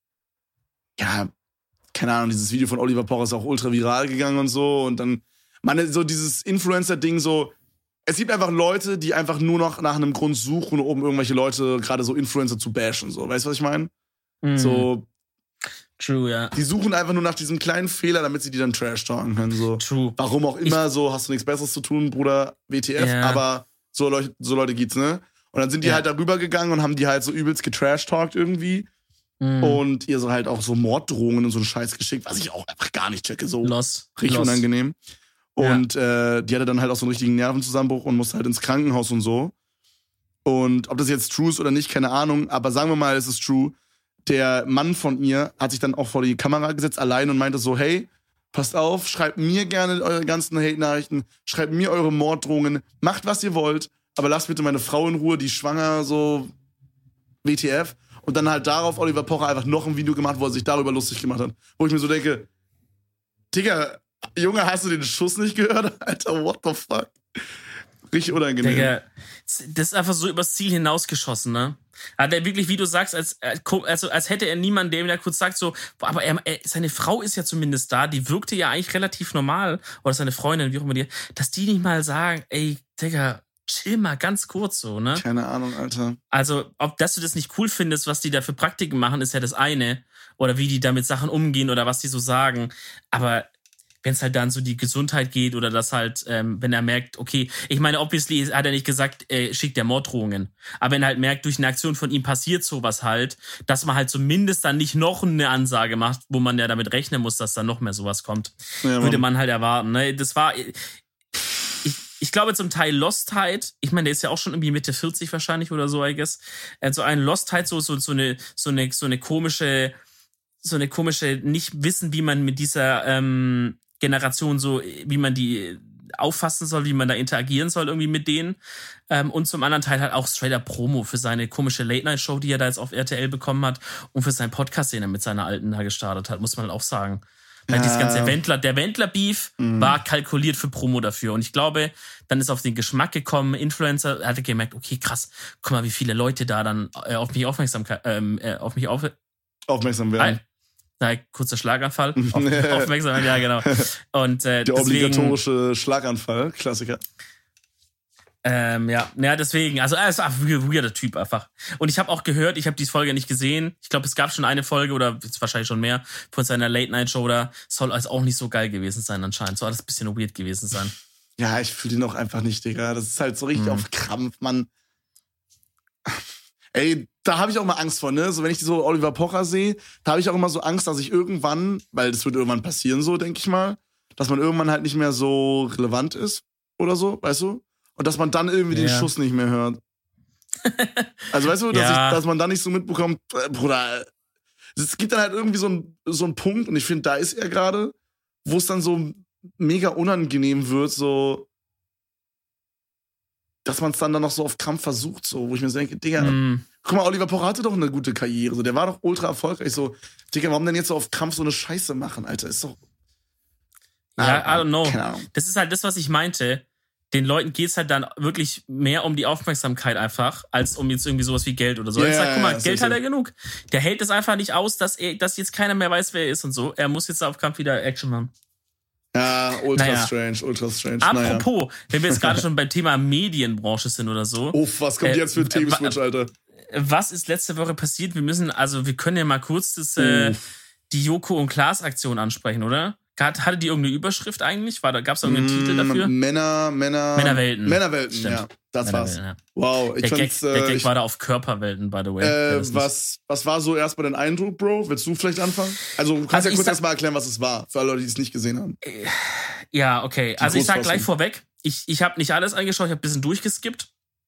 Speaker 1: ja, keine Ahnung, dieses Video von Oliver Pocher ist auch ultra viral gegangen und so und dann, man, so dieses Influencer-Ding so, es gibt einfach Leute, die einfach nur noch nach einem Grund suchen, um irgendwelche Leute, gerade so Influencer zu bashen, so, weißt du, was ich meine?
Speaker 2: Mhm.
Speaker 1: So,
Speaker 2: True, ja.
Speaker 1: die suchen einfach nur nach diesem kleinen Fehler, damit sie die dann trash-talken können, so.
Speaker 2: True.
Speaker 1: Warum auch immer, so, hast du nichts Besseres zu tun, Bruder, W T F,
Speaker 2: Ja.
Speaker 1: aber so Leute, so Leute gibt's, ne? Und dann sind die
Speaker 2: Ja.
Speaker 1: halt darüber gegangen und haben die halt so übelst getrash-talkt irgendwie
Speaker 2: Mhm.
Speaker 1: und ihr so halt auch so Morddrohungen und so einen Scheiß geschickt, was ich auch einfach gar nicht checke, so
Speaker 2: Loss.
Speaker 1: richtig
Speaker 2: Loss.
Speaker 1: unangenehm. Und äh, die hatte dann halt auch so einen richtigen Nervenzusammenbruch und musste halt ins Krankenhaus und so. Und ob das jetzt true ist oder nicht, keine Ahnung, aber sagen wir mal, es ist true. Der Mann von ihr hat sich dann auch vor die Kamera gesetzt, allein und meinte so, hey, passt auf, schreibt mir gerne eure ganzen Hate-Nachrichten, schreibt mir eure Morddrohungen, macht, was ihr wollt, aber lasst bitte meine Frau in Ruhe, die ist schwanger, so W T F. Und dann halt darauf Oliver Pocher einfach noch ein Video gemacht, wo er sich darüber lustig gemacht hat. Wo ich mir so denke, Digga, Junge, hast du den Schuss nicht gehört? Alter, what the fuck? Richtig unangenehm.
Speaker 2: Digga, das ist einfach so übers Ziel hinausgeschossen, ne? Hat er wirklich, wie du sagst, als, also, als hätte er niemanden, der ihm da kurz sagt, so, boah, aber er, er, seine Frau ist ja zumindest da, die wirkte ja eigentlich relativ normal, oder seine Freundin, wie auch immer die, dass die nicht mal sagen, ey, Digga, chill mal ganz kurz so, ne?
Speaker 1: Keine Ahnung, Alter.
Speaker 2: Also, ob dass du das nicht cool findest, was die da für Praktiken machen, ist ja das eine. Oder wie die da mit Sachen umgehen oder was die so sagen. Aber wenn es halt dann so die Gesundheit geht oder das halt, ähm, wenn er merkt, okay, ich meine, obviously hat er nicht gesagt, äh, schickt der Morddrohungen. Aber wenn er halt merkt, durch eine Aktion von ihm passiert sowas halt, dass man halt zumindest dann nicht noch eine Ansage macht, wo man ja damit rechnen muss, dass dann noch mehr sowas kommt,
Speaker 1: Ja,
Speaker 2: würde
Speaker 1: Mann.
Speaker 2: man halt erwarten. Ne? Das war, ich, ich glaube zum Teil Lostheit, ich meine, der ist ja auch schon irgendwie Mitte vierzig wahrscheinlich oder so, I guess. Also ein Lostheit, so, so, so eine, so eine, so eine komische, so eine komische, nicht wissen, wie man mit dieser ähm, Generation so, wie man die auffassen soll, wie man da interagieren soll irgendwie mit denen. Ähm, und zum anderen Teil halt auch straight up Promo für seine komische Late-Night-Show, die er da jetzt auf R T L bekommen hat und für seinen Podcast, den er mit seiner Alten da gestartet hat, muss man halt auch sagen. Weil ja. dieses ganze Wendler, der Wendler-Beef mhm. war kalkuliert für Promo dafür. Und ich glaube, dann ist auf den Geschmack gekommen, Influencer, er hatte gemerkt, okay, krass, guck mal, wie viele Leute da dann äh, auf mich Aufmerksamkeit, ähm, äh, auf mich auf,
Speaker 1: aufmerksam werden.
Speaker 2: Na, kurzer Schlaganfall. Auf, aufmerksam, ja, genau. Und, äh,
Speaker 1: der
Speaker 2: deswegen,
Speaker 1: obligatorische Schlaganfall, Klassiker.
Speaker 2: Ähm, ja, ja, deswegen, also er ist ein weirder Typ einfach. Und ich habe auch gehört, ich habe die Folge nicht gesehen. Ich glaube, es gab schon eine Folge oder jetzt wahrscheinlich schon mehr von seiner Late-Night-Show da. Soll also auch nicht so geil gewesen sein anscheinend. Soll alles ein bisschen weird gewesen sein.
Speaker 1: Ja, ich fühle ihn auch einfach nicht, Digga. Das ist halt so richtig mhm. auf Krampf, Mann. Ey, da habe ich auch mal Angst vor, ne? So, wenn ich so Oliver Pocher sehe, da habe ich auch immer so Angst, dass ich irgendwann, weil das wird irgendwann passieren, so, denke ich mal, dass man irgendwann halt nicht mehr so relevant ist oder so, weißt du? Und dass man dann irgendwie ja. den Schuss nicht mehr hört. Also, weißt du, dass, ja. ich, dass man dann nicht so mitbekommt, äh, Bruder, es gibt dann halt irgendwie so einen so einen Punkt, und ich finde, da ist er gerade, wo es dann so mega unangenehm wird, so, dass man es dann, dann noch so auf Krampf versucht, so, wo ich mir so denke, Digga, mm. guck mal, Oliver Pocher hatte doch eine gute Karriere, so, der war doch ultra erfolgreich, so, Digga, warum denn jetzt so auf Krampf so eine Scheiße machen, Alter, ist doch...
Speaker 2: Ja, ah, I don't know. Das ist halt das, was ich meinte. Den Leuten geht's halt dann wirklich mehr um die Aufmerksamkeit einfach, als um jetzt irgendwie sowas wie Geld oder so. Yeah, ich sag, guck mal, ja, Geld hat er genug. Der hält es einfach nicht aus, dass er, dass jetzt keiner mehr weiß, wer er ist und so. Er muss jetzt auf Kampf wieder Action machen.
Speaker 1: Ja, ultra naja. strange, ultra strange.
Speaker 2: Apropos,
Speaker 1: naja.
Speaker 2: wenn wir jetzt gerade schon beim Thema Medienbranche sind oder so.
Speaker 1: Uff, was kommt äh, jetzt für ein Themenswitch, Alter?
Speaker 2: Was ist letzte Woche passiert? Wir müssen, also wir können ja mal kurz das, äh, die Joko und Klaas Aktion ansprechen, oder? Hatte die irgendeine Überschrift eigentlich? War da, gab's da irgendeinen mmh, Titel dafür?
Speaker 1: Männer, Männer...
Speaker 2: Männerwelten.
Speaker 1: Männerwelten, Stimmt. ja. Das
Speaker 2: Männerwelten,
Speaker 1: war's.
Speaker 2: Ja.
Speaker 1: Wow. Ich
Speaker 2: der, Gag,
Speaker 1: äh,
Speaker 2: der Gag
Speaker 1: ich,
Speaker 2: war da auf Körperwelten, by the way.
Speaker 1: Äh, was, was war so erstmal dein Eindruck, Bro? Willst du vielleicht anfangen? Also du kannst also ja kurz erstmal erklären, was es war, für alle Leute, die es nicht gesehen haben.
Speaker 2: Ja, okay. Die also ich sag gleich vorweg, ich, ich habe nicht alles angeschaut, ich habe ein bisschen durchgeskippt.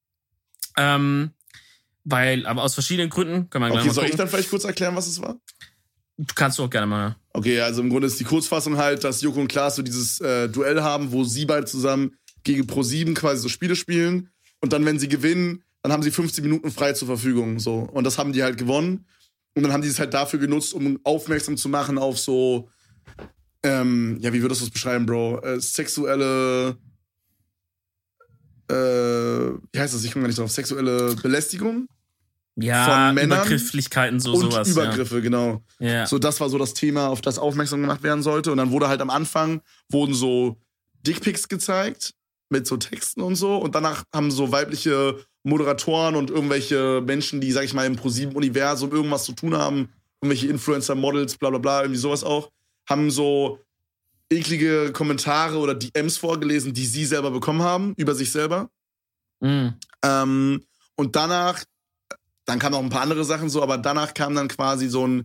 Speaker 2: Ähm, weil, aber aus verschiedenen Gründen, können wir gleich
Speaker 1: okay,
Speaker 2: mal
Speaker 1: soll
Speaker 2: gucken.
Speaker 1: ich dann vielleicht kurz erklären, was es war?
Speaker 2: Du kannst du auch gerne mal.
Speaker 1: Okay, also im Grunde ist die Kurzfassung halt, dass Joko und Klaas so dieses äh, Duell haben, wo sie beide zusammen gegen ProSieben quasi so Spiele spielen. Und dann, wenn sie gewinnen, dann haben sie fünfzehn Minuten frei zur Verfügung. So. Und das haben die halt gewonnen. Und dann haben die es halt dafür genutzt, um aufmerksam zu machen auf so, ähm, ja, wie würdest du das beschreiben, Bro? Äh, sexuelle, äh, wie heißt das? Ich komme gar nicht drauf. Sexuelle Belästigung.
Speaker 2: Ja,
Speaker 1: von Männern
Speaker 2: Übergrifflichkeiten, so
Speaker 1: und
Speaker 2: sowas.
Speaker 1: Übergriffe,
Speaker 2: ja.
Speaker 1: genau.
Speaker 2: Ja.
Speaker 1: So, das war so das Thema, auf das aufmerksam gemacht werden sollte. Und dann wurde halt am Anfang, wurden so Dickpics gezeigt mit so Texten und so. Und danach haben so weibliche Moderatoren und irgendwelche Menschen, die, sag ich mal, im ProSieben-Universum irgendwas zu tun haben, irgendwelche Influencer, Models, bla bla bla, irgendwie sowas auch, haben so eklige Kommentare oder D Ms vorgelesen, die sie selber bekommen haben, über sich selber.
Speaker 2: Mhm.
Speaker 1: Ähm, und danach Dann kamen noch ein paar andere Sachen so, aber danach kam dann quasi so ein,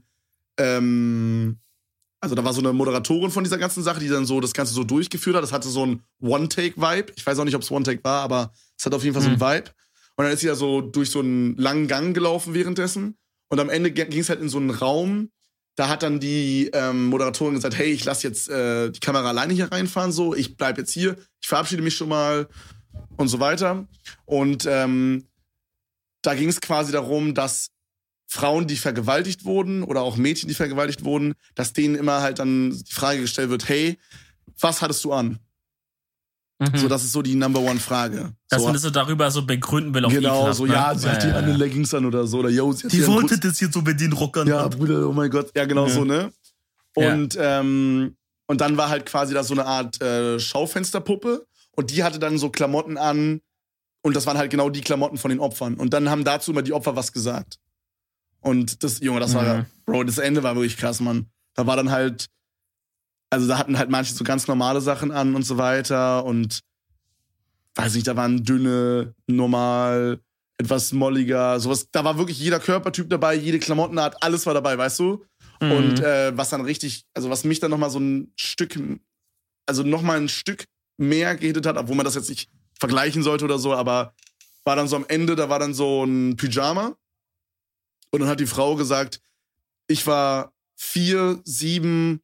Speaker 1: ähm, also da war so eine Moderatorin von dieser ganzen Sache, die dann so das Ganze so durchgeführt hat. Das hatte so ein One-Take-Vibe. Ich weiß auch nicht, ob es One-Take war, aber es hat auf jeden Fall so einen Vibe. Und dann ist sie da so durch so einen langen Gang gelaufen währenddessen. Und am Ende ging es halt in so einen Raum. Da hat dann die ähm, Moderatorin gesagt, hey, ich lasse jetzt äh, die Kamera alleine hier reinfahren, so, ich bleib jetzt hier, ich verabschiede mich schon mal und so weiter. Und ähm, da ging es quasi darum, dass Frauen, die vergewaltigt wurden oder auch Mädchen, die vergewaltigt wurden, dass denen immer halt dann die Frage gestellt wird, hey, was hattest du an? Mhm. So, das ist so die Number One Frage.
Speaker 2: Dass
Speaker 1: so,
Speaker 2: man das so darüber so begründen will. Auf
Speaker 1: genau, so,
Speaker 2: ne?
Speaker 1: ja, sie hat die an den Leggings an oder so. Oder, yo, sie hat
Speaker 2: die wollte
Speaker 1: Kurz-
Speaker 2: das jetzt so mit den Rockern.
Speaker 1: Ja, Bruder, oh mein Gott. Ja, genau ja. so, ne? Und, ja. ähm, und dann war halt quasi da so eine Art äh, Schaufensterpuppe. Und die hatte dann so Klamotten an. Und das waren halt genau die Klamotten von den Opfern. Und dann haben dazu immer die Opfer was gesagt. Und das, Junge, das mhm. war, Bro, das Ende war wirklich krass, Mann. Da war dann halt, also da hatten halt manche so ganz normale Sachen an und so weiter. Und, weiß nicht, da waren dünne, normal, etwas molliger, sowas. Da war wirklich jeder Körpertyp dabei, jede Klamottenart, alles war dabei, weißt du? Mhm. Und äh, was dann richtig, also was mich dann nochmal so ein Stück, also nochmal ein Stück mehr gehittet hat, obwohl man das jetzt nicht vergleichen sollte oder so, aber war dann so am Ende, da war dann so ein Pyjama und dann hat die Frau gesagt, ich war vier, sieben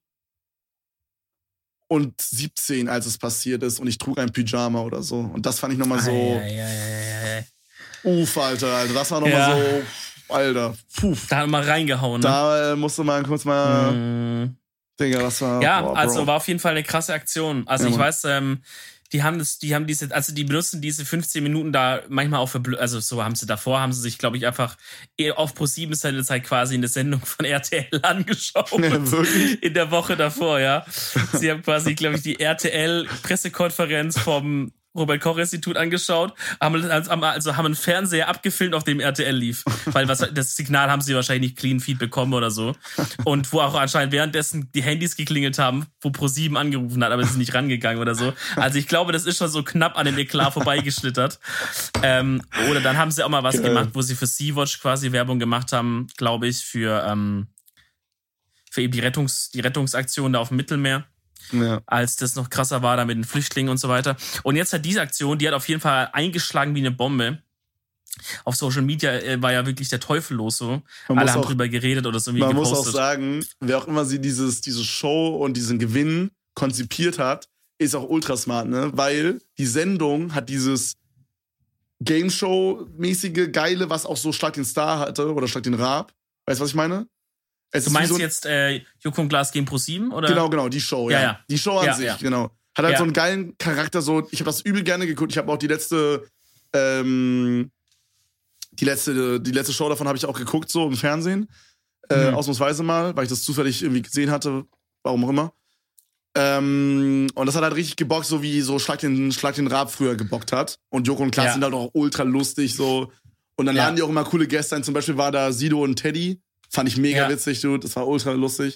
Speaker 1: und siebzehn, als es passiert ist. Und ich trug ein Pyjama oder so. Und das fand ich nochmal so...
Speaker 2: Ei, ei, ei, ei.
Speaker 1: Uff, Alter. Also das war nochmal
Speaker 2: Ja.
Speaker 1: so... Alter. Puh.
Speaker 2: Da hat man reingehauen, ne?
Speaker 1: Da äh, musste man kurz mal...
Speaker 2: Mm.
Speaker 1: Digga, das war...
Speaker 2: Ja,
Speaker 1: boah,
Speaker 2: also
Speaker 1: Bro.
Speaker 2: war auf jeden Fall eine krasse Aktion. Also
Speaker 1: Ja,
Speaker 2: ich
Speaker 1: Mann.
Speaker 2: weiß, ähm, die haben das, die haben diese, also die benutzen diese fünfzehn Minuten da manchmal auch für, blö- also so haben sie davor, haben sie sich, glaube ich, einfach eh auf ProSieben Sendezeit quasi eine Sendung von R T L angeschaut.
Speaker 1: Ja, wirklich?
Speaker 2: In der Woche davor, ja. Sie haben quasi, glaube ich, die R T L-Pressekonferenz vom Robert-Koch-Institut angeschaut, haben, also haben einen Fernseher abgefilmt, auf dem R T L lief. Weil was, das Signal haben sie wahrscheinlich nicht clean feed bekommen oder so. Und wo auch anscheinend währenddessen die Handys geklingelt haben, wo ProSieben angerufen hat, aber es ist nicht rangegangen oder so. Also ich glaube, das ist schon so knapp an dem Eklat vorbeigeschlittert. Ähm, oder dann haben sie auch mal was
Speaker 1: Geil.
Speaker 2: gemacht, wo sie für Sea-Watch quasi Werbung gemacht haben, glaube ich, für, ähm, für eben die, Rettungs-, die Rettungsaktion da auf dem Mittelmeer.
Speaker 1: Ja.
Speaker 2: Als das noch krasser war, da mit den Flüchtlingen und so weiter. Und jetzt hat diese Aktion, die hat auf jeden Fall eingeschlagen wie eine Bombe. Auf Social Media äh, war ja wirklich der Teufel los so.
Speaker 1: Man
Speaker 2: Alle
Speaker 1: muss
Speaker 2: haben
Speaker 1: auch-
Speaker 2: drüber geredet oder so irgendwie
Speaker 1: Man muss
Speaker 2: gepostet.
Speaker 1: auch sagen, wer auch immer sie dieses, diese Show und diesen Gewinn konzipiert hat, ist auch ultra smart, ne? Weil die Sendung hat dieses Game Show-mäßige Geile, was auch so Schlag den Star hatte oder Schlag den Raab. Weißt du, was ich meine? Es
Speaker 2: Du
Speaker 1: ist wie
Speaker 2: meinst
Speaker 1: so ein-
Speaker 2: jetzt äh, Joko und Glas gegen ProSieben oder?
Speaker 1: Genau, genau, die Show, ja.
Speaker 2: Ja, ja.
Speaker 1: Die Show an
Speaker 2: Ja,
Speaker 1: sich,
Speaker 2: ja.
Speaker 1: genau. Hat halt
Speaker 2: Ja.
Speaker 1: so einen geilen Charakter, so, ich habe das übel gerne geguckt. Ich habe auch die letzte, ähm, die letzte, die letzte Show davon habe ich auch geguckt, so im Fernsehen. Äh,
Speaker 2: Mhm.
Speaker 1: Ausnahmsweise mal, weil ich das zufällig irgendwie gesehen hatte, warum auch immer. Ähm, und das hat halt richtig gebockt, so wie so Schlag den, Schlag den Raab früher gebockt hat. Und Joko und Klaas
Speaker 2: Ja.
Speaker 1: sind halt auch ultra lustig, so. Und dann
Speaker 2: Ja.
Speaker 1: laden die auch immer coole Gäste ein. Zum Beispiel war da Sido und Teddy. Fand ich mega
Speaker 2: Ja.
Speaker 1: witzig, dude. Das war ultra lustig.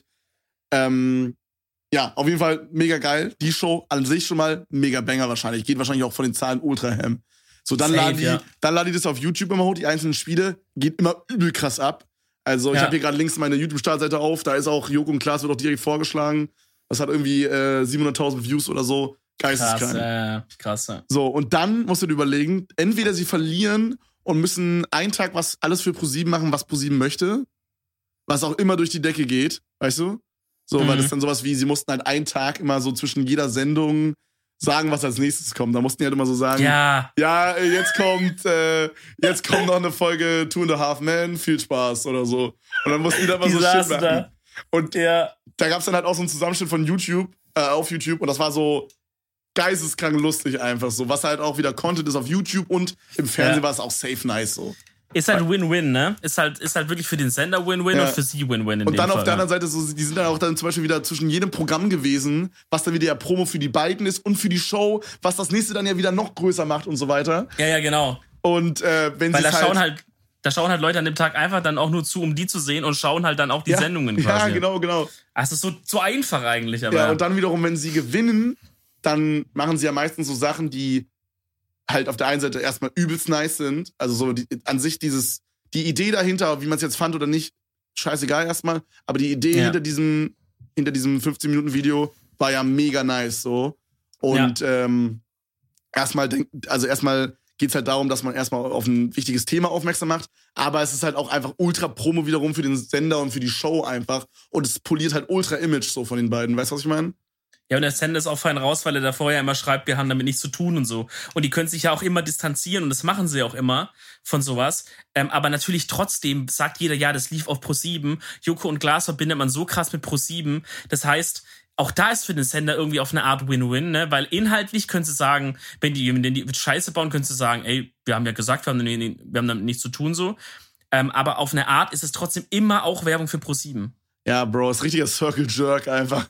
Speaker 1: Ähm, ja, auf jeden Fall mega geil. Die Show an sich schon mal mega Banger wahrscheinlich. Geht wahrscheinlich auch von den Zahlen ultra ham. So, dann
Speaker 2: Safe,
Speaker 1: laden die,
Speaker 2: ja.
Speaker 1: dann laden die das auf YouTube immer hoch, die einzelnen Spiele. Geht immer übel krass ab. Also, ich
Speaker 2: Ja.
Speaker 1: habe hier gerade links meine YouTube-Startseite auf. Da ist auch Joko und Klaas wird auch direkt vorgeschlagen. Das hat irgendwie äh, siebenhunderttausend Views oder so.
Speaker 2: Krass,
Speaker 1: Geisteskrank.
Speaker 2: äh, krass. Ja.
Speaker 1: So, und dann musst du dir überlegen, entweder sie verlieren und müssen einen Tag was alles für ProSieben machen, was ProSieben möchte, was auch immer durch die Decke geht, weißt du? So,
Speaker 2: Mhm.
Speaker 1: weil das dann sowas wie, sie mussten halt einen Tag immer so zwischen jeder Sendung sagen, was als nächstes kommt. Da mussten die halt immer so sagen, ja,
Speaker 2: Ja,
Speaker 1: äh, jetzt kommt, äh, jetzt kommt noch eine Folge Two and a Half Men, viel Spaß oder so. Und dann mussten die da immer
Speaker 2: die
Speaker 1: so Shit
Speaker 2: saßen
Speaker 1: machen.
Speaker 2: da.
Speaker 1: Und
Speaker 2: Ja.
Speaker 1: da gab's dann halt auch so einen Zusammenschnitt von YouTube, äh, auf YouTube, und das war so geisteskrank lustig einfach so. Was halt auch wieder Content ist auf YouTube und im Fernsehen
Speaker 2: Ja.
Speaker 1: war es auch safe nice so.
Speaker 2: Ist halt Win-Win, ne? Ist halt, ist halt wirklich für den Sender Win-Win
Speaker 1: Ja.
Speaker 2: und für sie Win-Win in
Speaker 1: Und
Speaker 2: dem
Speaker 1: dann
Speaker 2: Fall.
Speaker 1: auf der
Speaker 2: ja.
Speaker 1: anderen Seite, so, die sind dann auch dann zum Beispiel wieder zwischen jedem Programm gewesen, was dann wieder ja Promo für die beiden ist und für die Show, was das nächste dann ja wieder noch größer macht und so weiter.
Speaker 2: Ja, ja, genau.
Speaker 1: Und äh, wenn
Speaker 2: Weil
Speaker 1: sie
Speaker 2: da schauen halt, da schauen halt Leute an dem Tag einfach dann auch nur zu, um die zu sehen und schauen halt dann auch die
Speaker 1: ja,
Speaker 2: Sendungen
Speaker 1: Ja,
Speaker 2: quasi.
Speaker 1: genau, genau.
Speaker 2: Also es ist so, so einfach eigentlich, aber.
Speaker 1: Ja, und dann wiederum, wenn sie gewinnen, dann machen sie ja meistens so Sachen, die halt auf der einen Seite erstmal übelst nice sind. Also so die, an sich dieses, die Idee dahinter, wie man es jetzt fand oder nicht, scheißegal erstmal. Aber die Idee
Speaker 2: Ja.
Speaker 1: hinter diesem, hinter diesem fünfzehn-Minuten-Video war ja mega nice so. Und ähm, erstmal denk, also erstmal geht's halt darum, dass man erstmal auf ein wichtiges Thema aufmerksam macht. Aber es ist halt auch einfach ultra Promo wiederum für den Sender und für die Show einfach. Und es poliert halt ultra Image so von den beiden. Weißt du, was ich meine?
Speaker 2: Ja, und der Sender ist auch fein raus, weil er davor ja immer schreibt, wir haben damit nichts zu tun und so. Und die können sich ja auch immer distanzieren und das machen sie auch immer von sowas. Ähm, aber natürlich trotzdem sagt jeder, ja, das lief auf ProSieben. Joko und Glas verbindet man so krass mit ProSieben. Das heißt, auch da ist für den Sender irgendwie auf eine Art Win-Win, ne? Weil inhaltlich können sie sagen, wenn die, wenn die Scheiße bauen, können sie sagen, ey, wir haben ja gesagt, wir haben damit, wir haben damit nichts zu tun so. Ähm, aber auf eine Art ist es trotzdem immer auch Werbung für ProSieben.
Speaker 1: Ja, Bro, ist richtiger Circle Jerk einfach.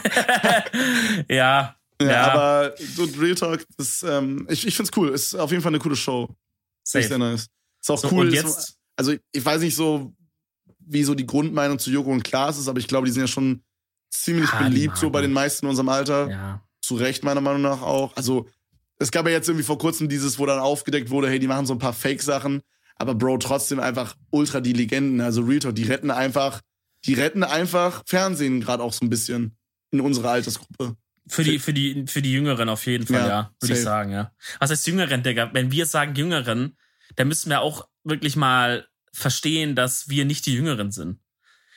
Speaker 2: ja,
Speaker 1: Ja,
Speaker 2: ja,
Speaker 1: aber so Real Talk, das, ähm, ich, ich find's cool. Ist auf jeden Fall eine coole Show.
Speaker 2: safe.
Speaker 1: Ist sehr nice. Ist auch
Speaker 2: So,
Speaker 1: cool.
Speaker 2: und
Speaker 1: ist-
Speaker 2: jetzt-
Speaker 1: also ich weiß nicht so, wie so die Grundmeinung zu Joko und Klaas ist, aber ich glaube, die sind ja schon ziemlich
Speaker 2: Ah, die
Speaker 1: beliebt, so
Speaker 2: mag
Speaker 1: bei
Speaker 2: man.
Speaker 1: den meisten in unserem Alter.
Speaker 2: Ja.
Speaker 1: Zu Recht, meiner Meinung nach auch. Also, es gab ja jetzt irgendwie vor kurzem dieses, wo dann aufgedeckt wurde, hey, die machen so ein paar Fake-Sachen. Aber Bro, trotzdem einfach ultra die Legenden. Also Real Talk, die retten einfach, die retten einfach Fernsehen gerade auch so ein bisschen in unserer Altersgruppe.
Speaker 2: Für die, für die, für die Jüngeren auf jeden Fall,
Speaker 1: Ja,
Speaker 2: ja, würde ich
Speaker 1: safe.
Speaker 2: sagen, ja. Was heißt Jüngeren, Digga? Wenn wir sagen Jüngeren, dann müssen wir auch wirklich mal verstehen, dass wir nicht die Jüngeren sind.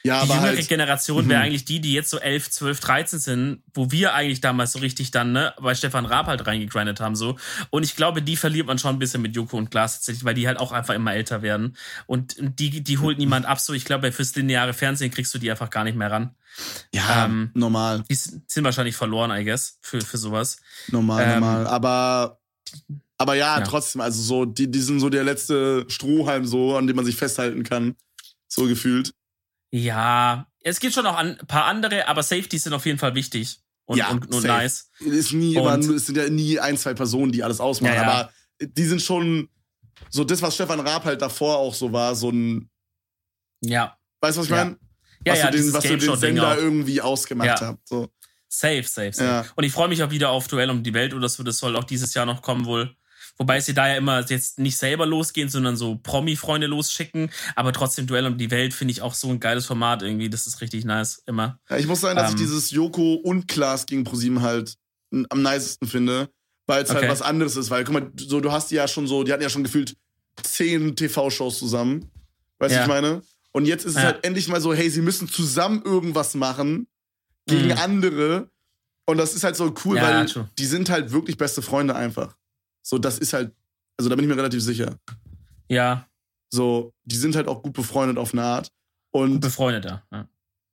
Speaker 1: Ja,
Speaker 2: die
Speaker 1: aber
Speaker 2: jüngere
Speaker 1: halt,
Speaker 2: Generation wäre
Speaker 1: mhm.
Speaker 2: eigentlich die, die jetzt so elf, zwölf, dreizehn sind, wo wir eigentlich damals so richtig dann, ne, bei Stefan Raab halt reingegrindet haben, so. Und ich glaube, die verliert man schon ein bisschen mit Joko und Klaas tatsächlich, weil die halt auch einfach immer älter werden. Und die, die holt niemand ab, so. Ich glaube, fürs lineare Fernsehen kriegst du die einfach gar nicht mehr ran.
Speaker 1: Ja,
Speaker 2: ähm,
Speaker 1: normal.
Speaker 2: Die sind wahrscheinlich verloren, I guess, für, für sowas.
Speaker 1: Normal,
Speaker 2: Ähm,
Speaker 1: normal. Aber, aber ja,
Speaker 2: Ja.
Speaker 1: trotzdem, also so, die, die sind so der letzte Strohhalm, so, an dem man sich festhalten kann. So gefühlt.
Speaker 2: Ja, es gibt schon auch ein paar andere, aber Safeties sind auf jeden Fall wichtig und,
Speaker 1: Ja,
Speaker 2: und, und
Speaker 1: safe.
Speaker 2: nice.
Speaker 1: Es ist nie immer,
Speaker 2: Und-
Speaker 1: es sind ja nie ein, zwei Personen, die alles ausmachen,
Speaker 2: Ja, ja.
Speaker 1: aber die sind schon so das, was Stefan Raab halt davor auch so war, so ein,
Speaker 2: Ja,
Speaker 1: weißt du, was ich
Speaker 2: Ja.
Speaker 1: meine?
Speaker 2: ja,
Speaker 1: was
Speaker 2: ja,
Speaker 1: du den,
Speaker 2: dieses
Speaker 1: was du den
Speaker 2: Game-Show-Ding
Speaker 1: Sender
Speaker 2: auch.
Speaker 1: irgendwie ausgemacht
Speaker 2: Ja.
Speaker 1: habt. So.
Speaker 2: Safe, safe, safe.
Speaker 1: Ja.
Speaker 2: Und ich freue mich auch wieder auf Duell um die Welt oder so. Das soll auch dieses Jahr noch kommen wohl. Wobei sie da ja immer jetzt nicht selber losgehen, sondern so Promi-Freunde losschicken. Aber trotzdem Duell um die Welt finde ich auch so ein geiles Format irgendwie. Das ist richtig nice, immer.
Speaker 1: Ja, ich muss sagen, dass
Speaker 2: Ähm.
Speaker 1: ich dieses Joko und Klaas gegen ProSieben halt n- am nicesten finde, weil es
Speaker 2: Okay.
Speaker 1: halt was anderes ist. Weil, guck mal, so, du hast die ja schon so, die hatten ja schon gefühlt zehn T V-Shows zusammen. Weißt du,
Speaker 2: Ja.
Speaker 1: was ich meine? Und jetzt ist es
Speaker 2: Ja.
Speaker 1: halt endlich mal so, hey, sie müssen zusammen irgendwas machen gegen
Speaker 2: Mhm.
Speaker 1: andere. Und das ist halt so cool,
Speaker 2: Ja,
Speaker 1: weil
Speaker 2: true.
Speaker 1: die sind halt wirklich beste Freunde einfach. So, das ist halt, also da bin ich mir relativ sicher.
Speaker 2: Ja,
Speaker 1: So, die sind halt auch gut befreundet auf eine Art. Und,
Speaker 2: befreundeter. Ja.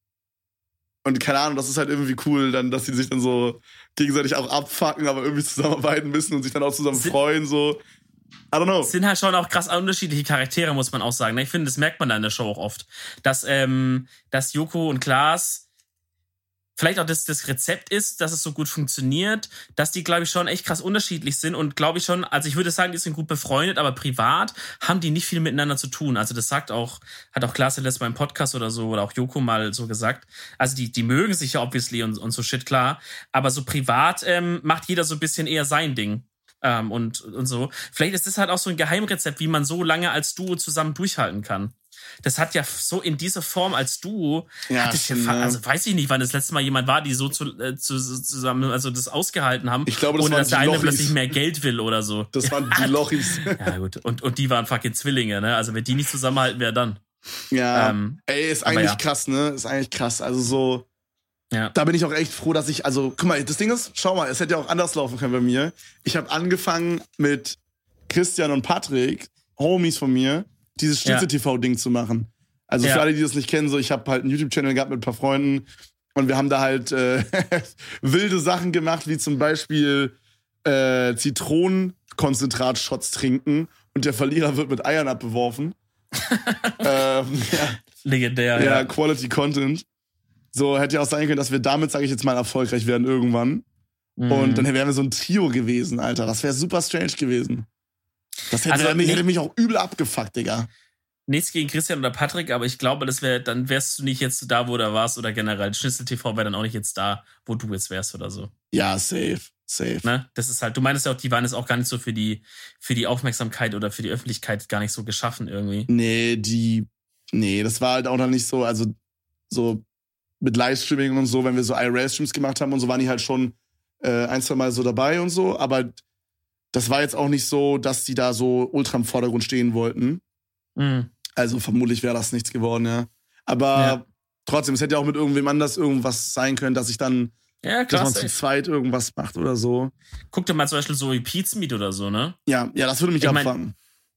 Speaker 1: und keine Ahnung, das ist halt irgendwie cool, dann, dass sie sich dann so gegenseitig auch abfacken, aber irgendwie zusammenarbeiten müssen und sich dann auch zusammen
Speaker 2: Sind-
Speaker 1: freuen, so. I don't know.
Speaker 2: Es sind halt schon auch krass unterschiedliche Charaktere, muss man auch sagen. Ich finde, das merkt man da in der Show auch oft. Dass, ähm, dass Joko und Klaas vielleicht auch das, das Rezept ist, dass es so gut funktioniert, dass die, glaube ich, schon echt krass unterschiedlich sind und glaube ich schon, also ich würde sagen, die sind gut befreundet, aber privat haben die nicht viel miteinander zu tun. Also das sagt auch, hat auch Klaas letztes Mal im Podcast oder so oder auch Joko mal so gesagt. Also die, die mögen sich ja obviously und, und so shit, klar. Aber so privat ähm, macht jeder so ein bisschen eher sein Ding. Ähm, und, und so. Vielleicht ist das halt auch so ein Geheimrezept, wie man so lange als Duo zusammen durchhalten kann. Das hat ja so in dieser Form als Duo,
Speaker 1: Ja,
Speaker 2: hat es ja,
Speaker 1: stimmt,
Speaker 2: fa-
Speaker 1: ja.
Speaker 2: also weiß ich nicht, wann das letzte Mal jemand war, die so zu, äh, zu, zusammen, also das ausgehalten haben,
Speaker 1: Ich glaube, das
Speaker 2: ohne
Speaker 1: waren
Speaker 2: dass der
Speaker 1: die
Speaker 2: eine
Speaker 1: Lochis.
Speaker 2: plötzlich mehr Geld will oder so.
Speaker 1: Das waren die Lochis.
Speaker 2: Ja, gut. Und, und die waren fucking Zwillinge, ne? Also wenn die nicht zusammenhalten, wer dann?
Speaker 1: Ja.
Speaker 2: Ähm,
Speaker 1: Ey, ist
Speaker 2: aber
Speaker 1: eigentlich
Speaker 2: ja.
Speaker 1: krass, ne? Ist eigentlich krass. Also so,
Speaker 2: Ja.
Speaker 1: da bin ich auch echt froh, dass ich, also, guck mal, das Ding ist, schau mal, es hätte ja auch anders laufen können bei mir. Ich habe angefangen mit Christian und Patrick, Homies von mir, dieses
Speaker 2: Ja.
Speaker 1: Stütze-T V-Ding zu machen. Also
Speaker 2: Ja.
Speaker 1: für alle, die das nicht kennen, so, ich habe halt einen YouTube-Channel gehabt mit ein paar Freunden und wir haben da halt äh, wilde Sachen gemacht, wie zum Beispiel äh, Zitronenkonzentrat-Shots trinken und der Verlierer wird mit Eiern abbeworfen. ähm, ja.
Speaker 2: Legendär,
Speaker 1: Ja,
Speaker 2: ja.
Speaker 1: Quality Content. So hätte ja auch sein können, dass wir damit, sage ich jetzt mal, erfolgreich werden irgendwann.
Speaker 2: Mhm.
Speaker 1: Und dann wären wir so ein Trio gewesen, Alter. Das wäre super strange gewesen. Das hätte,
Speaker 2: Also,
Speaker 1: mich,
Speaker 2: nee.
Speaker 1: hätte mich auch übel abgefuckt, Digga.
Speaker 2: Nichts gegen Christian oder Patrick, aber ich glaube, das wäre, dann wärst du nicht jetzt da, wo du warst oder generell. Schnitzel-T V wäre dann auch nicht jetzt da, wo du jetzt wärst oder so.
Speaker 1: Ja, safe. Safe.
Speaker 2: Ne? Das ist halt, du meinst ja auch, die waren jetzt auch gar nicht so für die, für die Aufmerksamkeit oder für die Öffentlichkeit gar nicht so geschaffen irgendwie.
Speaker 1: Nee, die. Nee, das war halt auch noch nicht so, also so mit Livestreaming und so, wenn wir so I R L-Streams gemacht haben und so, waren die halt schon äh, ein, zwei Mal so dabei und so, aber das war jetzt auch nicht so, dass die da so ultra im Vordergrund stehen wollten.
Speaker 2: Mhm.
Speaker 1: Also vermutlich wäre das nichts geworden, ja. Aber
Speaker 2: Ja.
Speaker 1: trotzdem, es hätte ja auch mit irgendwem anders irgendwas sein können, dass ich dann,
Speaker 2: Ja,
Speaker 1: dass
Speaker 2: klar.
Speaker 1: man zu
Speaker 2: safe.
Speaker 1: zweit irgendwas macht oder so.
Speaker 2: Guck dir mal zum Beispiel so wie Pete's Meat oder so, ne?
Speaker 1: Ja, ja, das würde mich
Speaker 2: Ich mein-
Speaker 1: abfangen.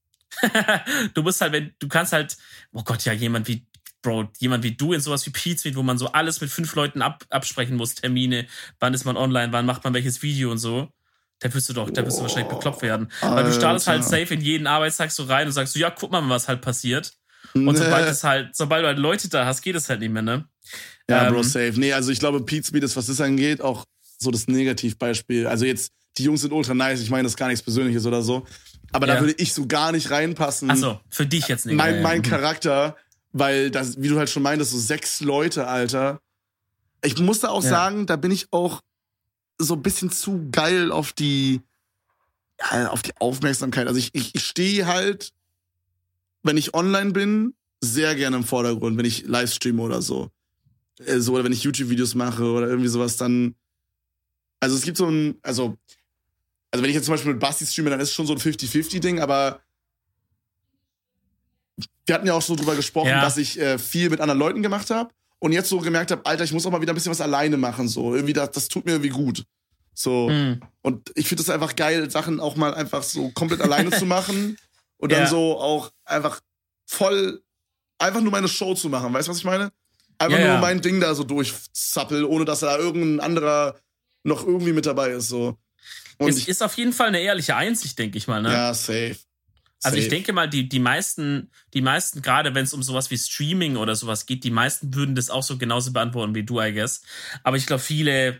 Speaker 2: Du musst halt, wenn, du kannst halt, oh Gott, ja, jemand wie, Bro, jemand wie du in sowas wie Pete's Meat, wo man so alles mit fünf Leuten ab, absprechen muss, Termine, wann ist man online, wann macht man welches Video und so. Da wirst du doch, da wirst du wahrscheinlich bekloppt werden. Weil du startest halt
Speaker 1: Alter.
Speaker 2: safe in jeden Arbeitstag so rein und sagst so, ja, guck mal, was halt passiert. Und sobald es halt, sobald du halt Leute da hast, geht es halt nicht mehr, ne?
Speaker 1: Ja,
Speaker 2: ähm,
Speaker 1: Bro, safe. Nee, also ich glaube, Pete's Meat ist, was das angeht, auch so das Negativbeispiel. Also jetzt, die Jungs sind ultra nice, ich meine, das ist gar nichts Persönliches oder so. Aber
Speaker 2: Ja.
Speaker 1: da würde ich so gar nicht reinpassen.
Speaker 2: Achso, für dich jetzt nicht.
Speaker 1: mein,
Speaker 2: ja,
Speaker 1: mein
Speaker 2: ja.
Speaker 1: Charakter, weil das, wie du halt schon meintest, so sechs Leute, Alter. Ich muss da auch
Speaker 2: Ja.
Speaker 1: sagen, da bin ich auch so ein bisschen zu geil auf die, ja, auf die Aufmerksamkeit. Also ich, ich, ich stehe halt, wenn ich online bin, sehr gerne im Vordergrund, wenn ich Livestreame oder so. Äh, so, oder wenn ich YouTube-Videos mache oder irgendwie sowas, dann. Also es gibt so ein, also, also wenn ich jetzt zum Beispiel mit Basti streame, dann ist es schon so ein fifty fifty-Ding, aber wir hatten ja auch so drüber gesprochen,
Speaker 2: ja.
Speaker 1: dass ich äh, viel mit anderen Leuten gemacht habe und jetzt so gemerkt habe, Alter, ich muss auch mal wieder ein bisschen was alleine machen, so. Irgendwie, das, das tut mir irgendwie gut. So. Mhm. Und ich finde es einfach geil, Sachen auch mal einfach so komplett alleine zu machen und dann ja. so auch einfach voll, einfach nur meine Show zu machen. Weißt du, was ich meine? Einfach ja, nur ja. mein Ding da so durchzappel, ohne dass da irgendein anderer noch irgendwie mit dabei ist, so. Und
Speaker 2: es
Speaker 1: ich,
Speaker 2: ist auf jeden Fall eine ehrliche Einsicht, denke ich mal, ne?
Speaker 1: Ja, safe.
Speaker 2: Also
Speaker 1: safe.
Speaker 2: ich denke mal, die, die meisten, die meisten, gerade wenn es um sowas wie Streaming oder sowas geht, die meisten würden das auch so genauso beantworten wie du, I guess. Aber ich glaube, viele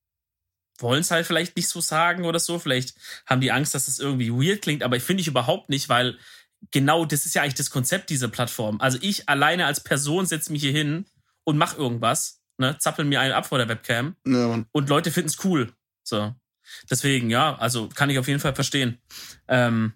Speaker 2: wollen es halt vielleicht nicht so sagen oder so. Vielleicht haben die Angst, dass das irgendwie weird klingt, aber ich finde ich überhaupt nicht, weil genau das ist ja eigentlich das Konzept dieser Plattform. Also ich alleine als Person setze mich hier hin und mache irgendwas, ne, zappel mir einen ab vor der Webcam
Speaker 1: ja,
Speaker 2: und Leute finden es cool. So. Deswegen, ja, also kann ich auf jeden Fall verstehen. Ähm,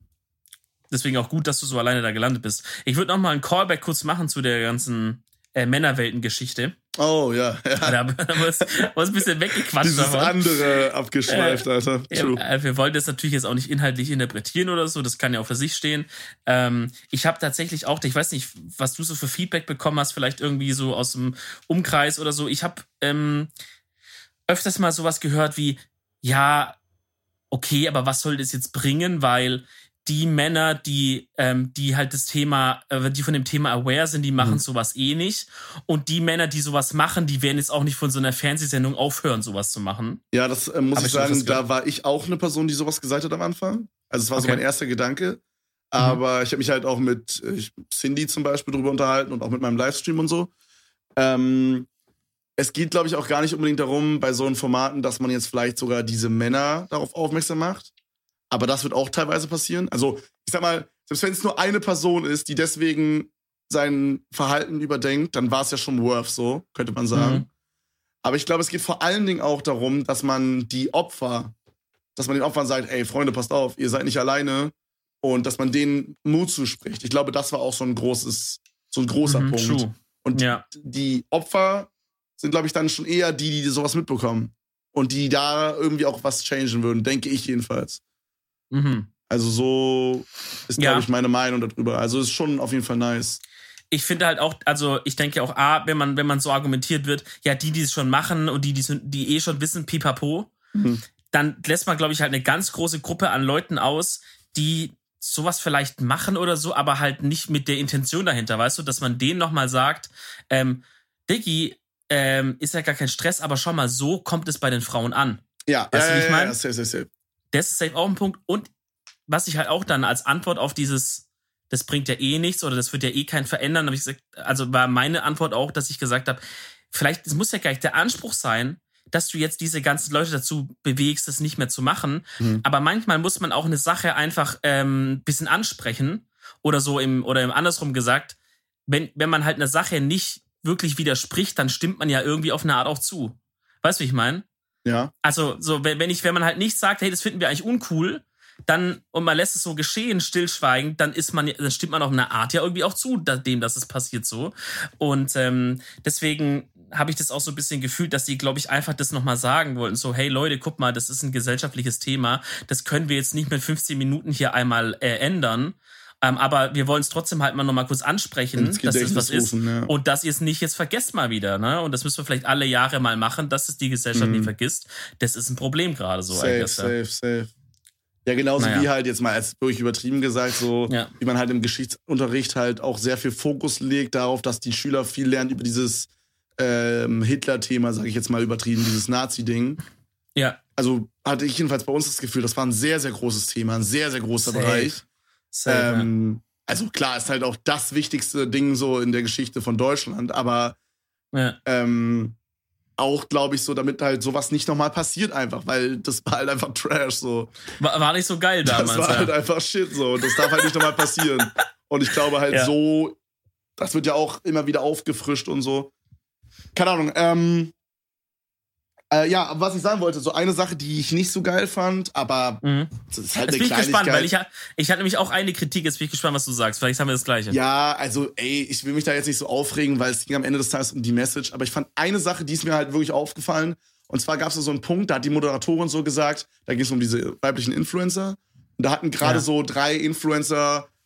Speaker 2: deswegen auch gut, dass du so alleine da gelandet bist. Ich würde noch mal einen Callback kurz machen zu der ganzen äh, Männerwelten-Geschichte.
Speaker 1: Oh, ja. ja.
Speaker 2: Da haben wir ein bisschen weggequatscht.
Speaker 1: Dieses davon. andere abgeschweift, äh, Alter.
Speaker 2: True. Ja, wir wollten das natürlich jetzt auch nicht inhaltlich interpretieren oder so. Das kann ja auch für sich stehen. Ähm, ich habe tatsächlich auch, ich weiß nicht, was du so für Feedback bekommen hast, vielleicht irgendwie so aus dem Umkreis oder so. Ich habe ähm, öfters mal sowas gehört wie, ja, okay, aber was soll das jetzt bringen? Weil die Männer, die, ähm, die halt das Thema, äh, die von dem Thema aware sind, die machen mhm. sowas eh nicht. Und die Männer, die sowas machen, die werden jetzt auch nicht von so einer Fernsehsendung aufhören, sowas zu machen.
Speaker 1: Ja, das äh, muss Hab ich sagen, da war ich auch eine Person, die sowas gesagt hat am Anfang. Also es war okay. so mein erster Gedanke. Aber mhm. ich habe mich halt auch mit ich, Cindy zum Beispiel drüber unterhalten und auch mit meinem Livestream und so. Ähm, es geht, glaube ich, auch gar nicht unbedingt darum, bei so einen Formaten, dass man jetzt vielleicht sogar diese Männer darauf aufmerksam macht. Aber das wird auch teilweise passieren. Also, ich sag mal, selbst wenn es nur eine Person ist, die deswegen sein Verhalten überdenkt, dann war es ja schon worth so, könnte man sagen. Mhm. Aber ich glaube, es geht vor allen Dingen auch darum, dass man die Opfer, dass man den Opfern sagt, ey, Freunde, passt auf, ihr seid nicht alleine. Und dass man denen Mut zuspricht. Ich glaube, das war auch so ein großes, so ein großer
Speaker 2: mhm,
Speaker 1: Punkt.
Speaker 2: True.
Speaker 1: Und
Speaker 2: ja.
Speaker 1: die Opfer sind, glaube ich, dann schon eher die, die sowas mitbekommen. Und die da irgendwie auch was changen würden, denke ich jedenfalls.
Speaker 2: Mhm.
Speaker 1: Also so ist, glaube
Speaker 2: ja.
Speaker 1: ich, meine Meinung darüber. Also ist schon auf jeden Fall nice.
Speaker 2: Ich finde halt auch, also ich denke auch, A, wenn man, wenn man so argumentiert wird, ja, die, die es schon machen und die, die, die eh schon wissen, pipapo, mhm. dann lässt man, glaube ich, halt eine ganz große Gruppe an Leuten aus, die sowas vielleicht machen oder so, aber halt nicht mit der Intention dahinter, weißt du, dass man denen nochmal sagt, ähm, Diggi, ähm, ist ja gar kein Stress, aber schau mal, so kommt es bei den Frauen an.
Speaker 1: Ja,
Speaker 2: weißt
Speaker 1: ja,
Speaker 2: du, wie ich meine?
Speaker 1: Ja, safe, safe, safe.
Speaker 2: Das ist safe auch ein Punkt. Und was ich halt auch dann als Antwort auf dieses, das bringt ja eh nichts oder das wird ja eh keinen verändern, habe ich gesagt, also war meine Antwort auch, dass ich gesagt habe, vielleicht, es muss ja gar nicht der Anspruch sein, dass du jetzt diese ganzen Leute dazu bewegst, das nicht mehr zu machen. Mhm. Aber manchmal muss man auch eine Sache einfach ähm, ein bisschen ansprechen oder so im, oder im andersrum gesagt, wenn, wenn man halt eine Sache nicht wirklich widerspricht, dann stimmt man ja irgendwie auf eine Art auch zu. Weißt du, wie ich meine?
Speaker 1: Ja.
Speaker 2: Also, so, wenn, wenn ich, wenn man halt nicht sagt, hey, das finden wir eigentlich uncool, dann, und man lässt es so geschehen, stillschweigend, dann ist man, dann stimmt man auf eine Art ja irgendwie auch zu, dem, dass es passiert so. Und ähm, deswegen habe ich das auch so ein bisschen gefühlt, dass die, glaube ich, einfach das nochmal sagen wollten. So, hey Leute, guck mal, das ist ein gesellschaftliches Thema. Das können wir jetzt nicht mit fünfzehn Minuten hier einmal äh, ändern. Ähm, aber wir wollen es trotzdem halt mal nochmal kurz ansprechen, dass es was ist.
Speaker 1: Rufen, ja.
Speaker 2: Und dass ihr es nicht jetzt vergesst mal wieder. Ne? Und das müssen wir vielleicht alle Jahre mal machen, dass es die Gesellschaft mhm. nicht vergisst. Das ist ein Problem gerade so.
Speaker 1: Safe, guess, safe, ja. safe. Ja, genauso naja. wie halt jetzt mal als wirklich übertrieben gesagt, so
Speaker 2: ja.
Speaker 1: wie man halt im Geschichtsunterricht halt auch sehr viel Fokus legt darauf, dass die Schüler viel lernen über dieses ähm, Hitler-Thema, sage ich jetzt mal übertrieben, dieses Nazi-Ding.
Speaker 2: Ja.
Speaker 1: Also hatte ich jedenfalls bei uns das Gefühl, das war ein sehr, sehr großes Thema, ein sehr, sehr großer Safe. Bereich.
Speaker 2: Safe,
Speaker 1: ähm,
Speaker 2: ja.
Speaker 1: Also klar, ist halt auch das wichtigste Ding so in der Geschichte von Deutschland, aber
Speaker 2: ja.
Speaker 1: ähm, auch, glaube ich, so, damit halt sowas nicht nochmal passiert einfach, weil das war halt einfach Trash so.
Speaker 2: War, war nicht so geil damals.
Speaker 1: Das war
Speaker 2: ja.
Speaker 1: halt einfach Shit so und das darf halt nicht nochmal passieren. Und ich glaube halt
Speaker 2: ja.
Speaker 1: so, das wird ja auch immer wieder aufgefrischt und so. Keine Ahnung, ähm, äh, ja, was ich sagen wollte, so eine Sache, die ich nicht so geil fand, aber
Speaker 2: mhm.
Speaker 1: das ist halt
Speaker 2: jetzt
Speaker 1: eine
Speaker 2: bin ich gespannt, weil ich, ich hatte nämlich auch eine Kritik, jetzt bin ich gespannt, was du sagst. Vielleicht haben wir das Gleiche.
Speaker 1: Ja, also ey, ich will mich da jetzt nicht so aufregen, weil es ging am Ende des Tages um die Message, aber ich fand eine Sache, die ist mir halt wirklich aufgefallen, und zwar gab es so einen Punkt, da hat die Moderatorin so gesagt, da ging es um diese weiblichen Influencer, und da hatten gerade
Speaker 2: ja.
Speaker 1: so drei Influencer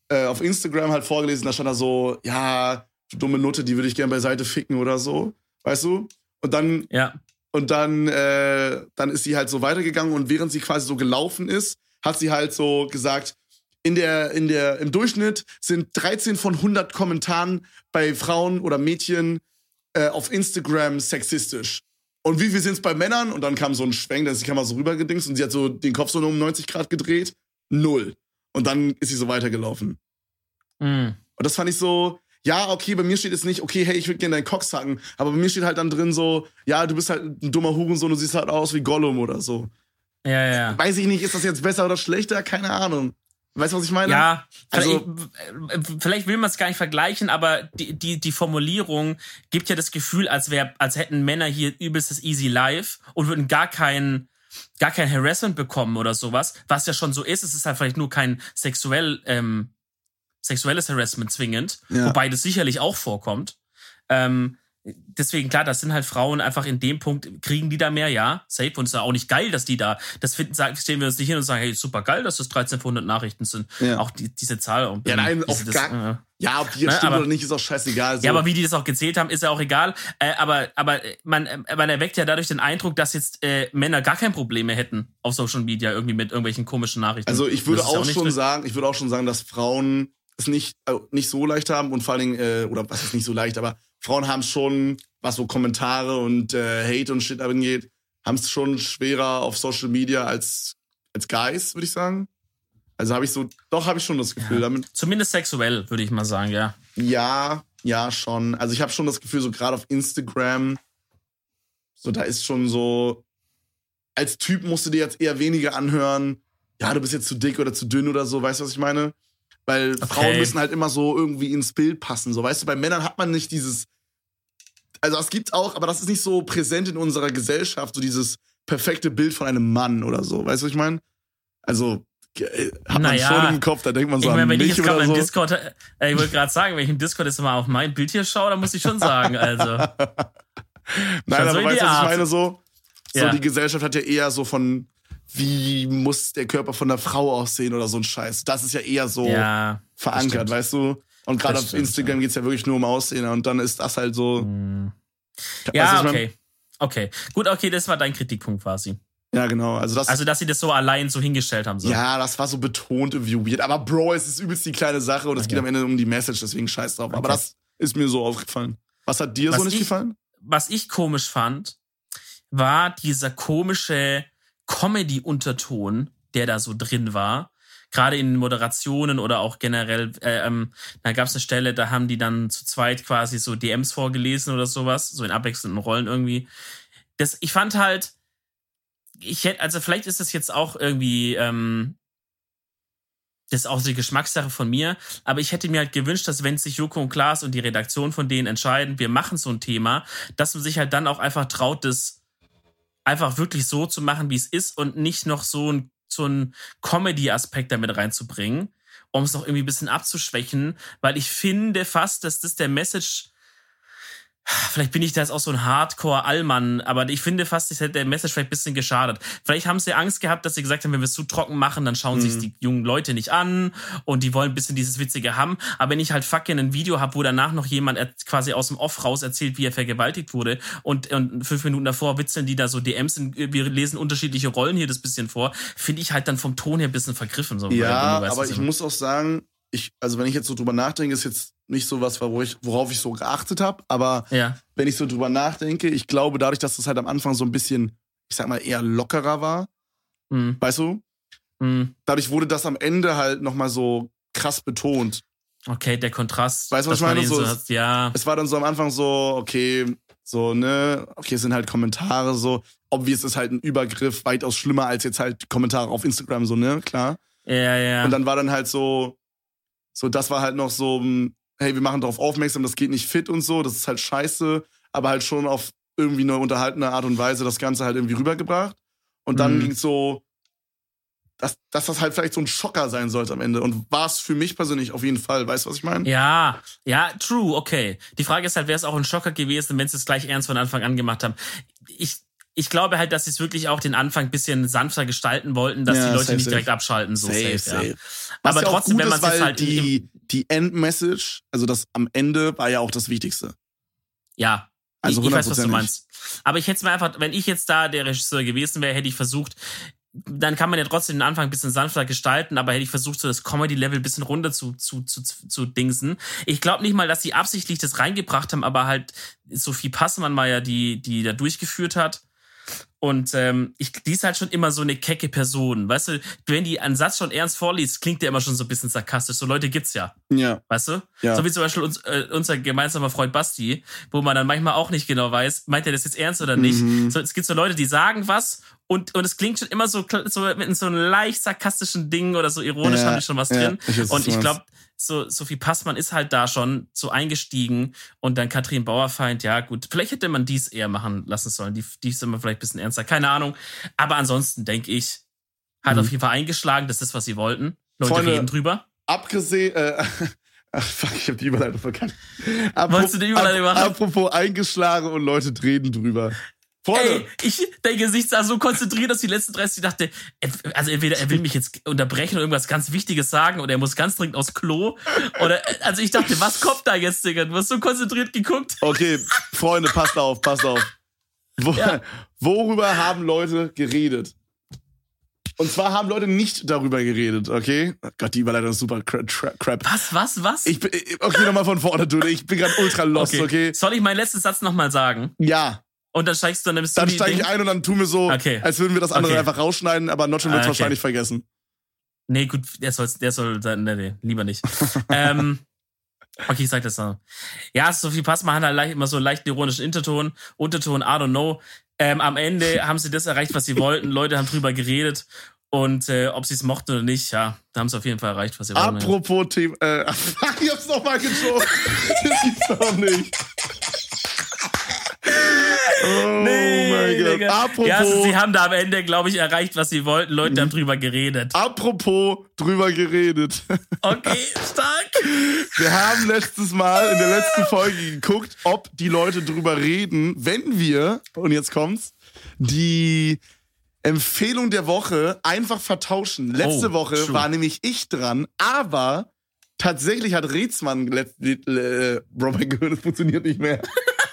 Speaker 1: äh, auf Instagram halt vorgelesen, da stand da so, ja, du dumme Nutte, die würde ich gerne beiseite ficken oder so, weißt du? Und dann,
Speaker 2: ja.
Speaker 1: und dann, äh, dann ist sie halt so weitergegangen und während sie quasi so gelaufen ist, hat sie halt so gesagt, in der, in der, im Durchschnitt sind dreizehn von hundert Kommentaren bei Frauen oder Mädchen äh, auf Instagram sexistisch. Und wie viel sind es bei Männern? Und dann kam so ein Schwenk, da ist die Kamera so rübergedingst und sie hat so den Kopf so nur um neunzig Grad gedreht. Null. Und dann ist sie so weitergelaufen.
Speaker 2: Mhm.
Speaker 1: Und das fand ich so, ja, okay, bei mir steht jetzt nicht, okay, hey, ich würde gerne deinen Cock sacken. Aber bei mir steht halt dann drin so, ja, du bist halt ein dummer Hurensohn, du siehst halt aus wie Gollum oder so.
Speaker 2: Ja, ja.
Speaker 1: Weiß ich nicht, ist das jetzt besser oder schlechter? Keine Ahnung. Weißt du, was ich meine?
Speaker 2: Ja,
Speaker 1: also,
Speaker 2: vielleicht, vielleicht will man es gar nicht vergleichen, aber die, die, die Formulierung gibt ja das Gefühl, als wär, als hätten Männer hier übelstes easy life und würden gar kein, gar kein Harassment bekommen oder sowas, was ja schon so ist. Es ist halt vielleicht nur kein sexuell, ähm, sexuelles Harassment zwingend,
Speaker 1: ja.
Speaker 2: wobei das sicherlich auch vorkommt. Ähm, Deswegen, klar, das sind halt Frauen einfach in dem Punkt, kriegen die da mehr, ja, safe. Und es ist ja auch nicht geil, dass die da, das finden, sagen, stehen wir uns nicht hin und sagen, hey, super geil, dass das dreizehn von hundert Nachrichten sind.
Speaker 1: Ja.
Speaker 2: Auch die, diese Zahl. Und,
Speaker 1: ja, nein,
Speaker 2: diese,
Speaker 1: auf
Speaker 2: das,
Speaker 1: gar,
Speaker 2: äh,
Speaker 1: ja, ob die jetzt
Speaker 2: ne,
Speaker 1: stimmt
Speaker 2: aber,
Speaker 1: oder nicht, ist auch scheißegal. So.
Speaker 2: Ja, aber wie die das auch gezählt haben, ist ja auch egal. Äh, aber aber man, man erweckt ja dadurch den Eindruck, dass jetzt äh, Männer gar kein Problem mehr hätten auf Social Media irgendwie mit irgendwelchen komischen Nachrichten.
Speaker 1: Also ich würde auch,
Speaker 2: auch
Speaker 1: schon
Speaker 2: drin.
Speaker 1: sagen, ich würde auch schon sagen, dass Frauen es nicht, also nicht so leicht haben und vor allen Dingen, äh, oder was ist nicht so leicht, aber Frauen haben schon, was so Kommentare und äh, Hate und Shit angeht, haben es schon schwerer auf Social Media als, als Guys, würde ich sagen. Also habe ich so, doch habe ich schon das Gefühl.
Speaker 2: Ja.
Speaker 1: Damit,
Speaker 2: Zumindest sexuell, würde ich mal sagen, ja.
Speaker 1: Ja, ja, schon. Also ich habe schon das Gefühl, so gerade auf Instagram, so da ist schon so, als Typ musst du dir jetzt eher weniger anhören, ja, du bist jetzt zu dick oder zu dünn oder so, weißt du, was ich meine? Weil okay. Frauen müssen halt immer so irgendwie ins Bild passen, so, weißt du, bei Männern hat man nicht dieses, also das gibt's auch, aber das ist nicht so präsent in unserer Gesellschaft, so dieses perfekte Bild von einem Mann oder so, weißt du, was ich meine? Also hat man
Speaker 2: naja,
Speaker 1: schon im Kopf, da denkt man so
Speaker 2: ich mein,
Speaker 1: an
Speaker 2: wenn
Speaker 1: mich
Speaker 2: ich jetzt
Speaker 1: oder
Speaker 2: gerade
Speaker 1: so.
Speaker 2: im Discord, äh, ich wollte gerade sagen, wenn ich im Discord jetzt mal auf mein Bild hier schaue, dann muss ich schon sagen, also.
Speaker 1: Nein,
Speaker 2: so
Speaker 1: aber weißt du, was ich meine, so? So,
Speaker 2: ja.
Speaker 1: Die Gesellschaft hat ja eher so von, wie muss der Körper von einer Frau aussehen oder so ein Scheiß. Das ist ja eher so
Speaker 2: ja,
Speaker 1: verankert, weißt du? Und gerade auf
Speaker 2: stimmt,
Speaker 1: Instagram
Speaker 2: ja.
Speaker 1: geht's ja wirklich nur um Aussehen und dann ist das halt so.
Speaker 2: Hm.
Speaker 1: Weißt
Speaker 2: Ja,
Speaker 1: du,
Speaker 2: okay. Okay. Gut, okay, das war dein Kritikpunkt quasi.
Speaker 1: Ja, genau. Also, das,
Speaker 2: also, dass sie das so allein so hingestellt haben. So.
Speaker 1: Ja, das war so betont irgendwie weird. Aber Bro, es ist übelst die kleine Sache und es
Speaker 2: okay.
Speaker 1: geht am Ende um die Message, deswegen scheiß drauf. Okay. Aber das ist mir so aufgefallen. Was hat dir
Speaker 2: was
Speaker 1: so nicht
Speaker 2: ich,
Speaker 1: gefallen?
Speaker 2: Was ich komisch fand, war dieser komische Comedy-Unterton, der da so drin war. Gerade in Moderationen oder auch generell, äh, ähm, da gab es eine Stelle, da haben die dann zu zweit quasi so D Ms vorgelesen oder sowas, so in abwechselnden Rollen irgendwie. Das, ich fand halt, ich hätte, also vielleicht ist das jetzt auch irgendwie, ähm, das ist auch die Geschmackssache von mir, aber ich hätte mir halt gewünscht, dass wenn sich Joko und Klaas und die Redaktion von denen entscheiden, wir machen so ein Thema, dass man sich halt dann auch einfach traut, das einfach wirklich so zu machen, wie es ist und nicht noch so ein so einen Comedy-Aspekt damit reinzubringen, um es noch irgendwie ein bisschen abzuschwächen, weil ich finde fast, dass das der Message, vielleicht bin ich da jetzt auch so ein Hardcore-Allmann, aber ich finde fast, das hätte der Message vielleicht ein bisschen geschadet. Vielleicht haben sie Angst gehabt, dass sie gesagt haben, wenn wir es zu trocken machen, dann schauen mhm. sich die jungen Leute nicht an und die wollen ein bisschen dieses Witzige haben. Aber wenn ich halt fucking ein Video habe, wo danach noch jemand quasi aus dem Off raus erzählt, wie er vergewaltigt wurde und, und fünf Minuten davor witzeln die da so D Ms, in, wir lesen unterschiedliche Rollen hier das bisschen vor, finde ich halt dann vom Ton her ein bisschen vergriffen. So,
Speaker 1: ja,
Speaker 2: weißt,
Speaker 1: aber ich muss auch sagen, ich, also wenn ich jetzt so drüber nachdenke, ist jetzt nicht so was, worauf ich, worauf ich so geachtet habe, aber
Speaker 2: ja.
Speaker 1: wenn ich so drüber nachdenke, ich glaube, dadurch, dass das halt am Anfang so ein bisschen, ich sag mal, eher lockerer war,
Speaker 2: mhm.
Speaker 1: weißt du,
Speaker 2: mhm.
Speaker 1: dadurch wurde das am Ende halt nochmal so krass betont.
Speaker 2: Okay, der Kontrast.
Speaker 1: Weißt du, was ich meine? So,
Speaker 2: so hat, ja.
Speaker 1: Es war dann so am Anfang so, okay, so, ne, okay, es sind halt Kommentare so, obvious ist halt ein Übergriff, weitaus schlimmer als jetzt halt Kommentare auf Instagram, so, ne, klar.
Speaker 2: Ja, ja.
Speaker 1: Und dann war dann halt so, so, das war halt noch so, hey, wir machen darauf aufmerksam, das geht nicht fit und so, das ist halt scheiße, aber halt schon auf irgendwie eine unterhaltende Art und Weise das Ganze halt irgendwie rübergebracht. Und dann mhm. ging es so, dass, dass das halt vielleicht so ein Schocker sein sollte am Ende. Und war es für mich persönlich auf jeden Fall, weißt du, was ich meine?
Speaker 2: Ja, ja, true, okay. Die Frage ist halt, wäre es auch ein Schocker gewesen, wenn sie es gleich ernst von Anfang an gemacht haben. Ich, ich glaube halt, dass sie es wirklich auch den Anfang ein bisschen sanfter gestalten wollten, dass
Speaker 1: Ja,
Speaker 2: die Leute
Speaker 1: safe,
Speaker 2: nicht
Speaker 1: safe.
Speaker 2: direkt abschalten, so
Speaker 1: Safe,
Speaker 2: safe, ja.
Speaker 1: safe. Was
Speaker 2: Aber
Speaker 1: ja auch
Speaker 2: trotzdem,
Speaker 1: gut
Speaker 2: wenn man
Speaker 1: ist,
Speaker 2: es jetzt
Speaker 1: weil
Speaker 2: halt im,
Speaker 1: die, die Endmessage, also das am Ende, war ja auch das Wichtigste.
Speaker 2: ja,
Speaker 1: Also
Speaker 2: ich, ich weiß, was du
Speaker 1: hundertprozentig.
Speaker 2: meinst. Aber ich hätte es mir einfach, wenn ich jetzt da der Regisseur gewesen wäre, hätte ich versucht, dann kann man ja trotzdem den Anfang ein bisschen sanfter gestalten, aber hätte ich versucht, so das Comedy-Level ein bisschen runter zu, zu, zu, zu dingsen. Ich glaube nicht mal, dass sie absichtlich das reingebracht haben, aber halt Sophie Passmann war ja die, die da durchgeführt hat. Und ähm, ich, die ist halt schon immer so eine kecke Person. Weißt du, wenn die einen Satz schon ernst vorliest, klingt der immer schon so ein bisschen sarkastisch. So Leute gibt's ja.
Speaker 1: Ja.
Speaker 2: Weißt du?
Speaker 1: Ja.
Speaker 2: So wie zum Beispiel uns, äh, unser gemeinsamer Freund Basti, wo man dann manchmal auch nicht genau weiß, meint er das jetzt ernst oder nicht.
Speaker 1: Mhm.
Speaker 2: So, es gibt so Leute, die sagen was und, und es klingt schon immer so, so mit so einem leicht sarkastischen Ding oder so ironisch
Speaker 1: Ja,
Speaker 2: haben die schon was
Speaker 1: ja,
Speaker 2: drin.
Speaker 1: ich weiß, was
Speaker 2: Und
Speaker 1: du
Speaker 2: ich
Speaker 1: meinst.
Speaker 2: glaube, so Sophie Passmann ist halt da schon so eingestiegen und dann Katrin Bauerfeind, ja gut, vielleicht hätte man dies eher machen lassen sollen. Die, die ist immer vielleicht ein bisschen ernster, keine Ahnung. Aber ansonsten denke ich, hat
Speaker 1: Mhm.
Speaker 2: auf jeden Fall eingeschlagen, das ist, was sie wollten. Leute
Speaker 1: Freunde,
Speaker 2: reden drüber.
Speaker 1: Abgesehen, äh, ach fuck, ich hab die Überleitung verkannt.
Speaker 2: Wolltest du die Überleitung machen?
Speaker 1: Apropos eingeschlagen und Leute reden drüber. Freunde,
Speaker 2: Ey, ich, dein Gesicht sah so konzentriert, dass die letzten dreißig, ich dachte, er- also entweder er will mich jetzt unterbrechen und irgendwas ganz Wichtiges sagen oder er muss ganz dringend aufs Klo. Oder, also ich dachte, was kommt da jetzt, Digga? Du hast so konzentriert geguckt.
Speaker 1: okay, Freunde, passt auf, passt auf. Wo,
Speaker 2: Ja.
Speaker 1: Worüber haben Leute geredet? Und zwar haben Leute nicht darüber geredet, okay? Oh Gott, die Überleitung ist super cra- tra- crap.
Speaker 2: Was, was, was?
Speaker 1: Ich bin, okay, nochmal von vorne, du. Ich bin gerade ultra lost, okay. okay?
Speaker 2: Soll ich meinen letzten Satz nochmal sagen?
Speaker 1: Ja,
Speaker 2: Und dann steigst du, dann nimmst du
Speaker 1: dann
Speaker 2: die
Speaker 1: steige ich
Speaker 2: Ding?
Speaker 1: ein und dann tun wir so,
Speaker 2: Okay.
Speaker 1: als würden wir das andere
Speaker 2: Okay.
Speaker 1: einfach rausschneiden, aber Notch wird es
Speaker 2: Ah, okay.
Speaker 1: wahrscheinlich vergessen.
Speaker 2: Nee, gut, der soll, der soll, nee, nee, lieber nicht. ähm, okay, ich sag das noch. Ja, Sophie Passmann hat halt leicht, immer so einen leichten ironischen Unterton, Unterton, I don't know. Ähm, am Ende haben sie das erreicht, was sie wollten. Leute haben drüber geredet. Und äh, ob sie es mochten oder nicht, ja, da haben sie auf jeden Fall erreicht, was sie wollten.
Speaker 1: Apropos Thema, äh, ach, fuck, ich hab's nochmal geschoben. Das gibt's doch nicht. Oh
Speaker 2: Nee,
Speaker 1: mein Gott.
Speaker 2: Digga.
Speaker 1: Apropos,
Speaker 2: Ja, also sie haben da am Ende, glaube ich, erreicht, was sie wollten. Leute haben drüber geredet.
Speaker 1: apropos drüber geredet.
Speaker 2: Okay, stark.
Speaker 1: Wir haben letztes Mal in der letzten Folge geguckt, ob die Leute drüber reden, wenn wir, und jetzt kommt's, die Empfehlung der Woche einfach vertauschen. Letzte
Speaker 2: Oh,
Speaker 1: Woche
Speaker 2: true.
Speaker 1: war nämlich ich dran, aber tatsächlich hat Rätsmann, let- äh, Bro, mein Gehirn, das funktioniert nicht mehr.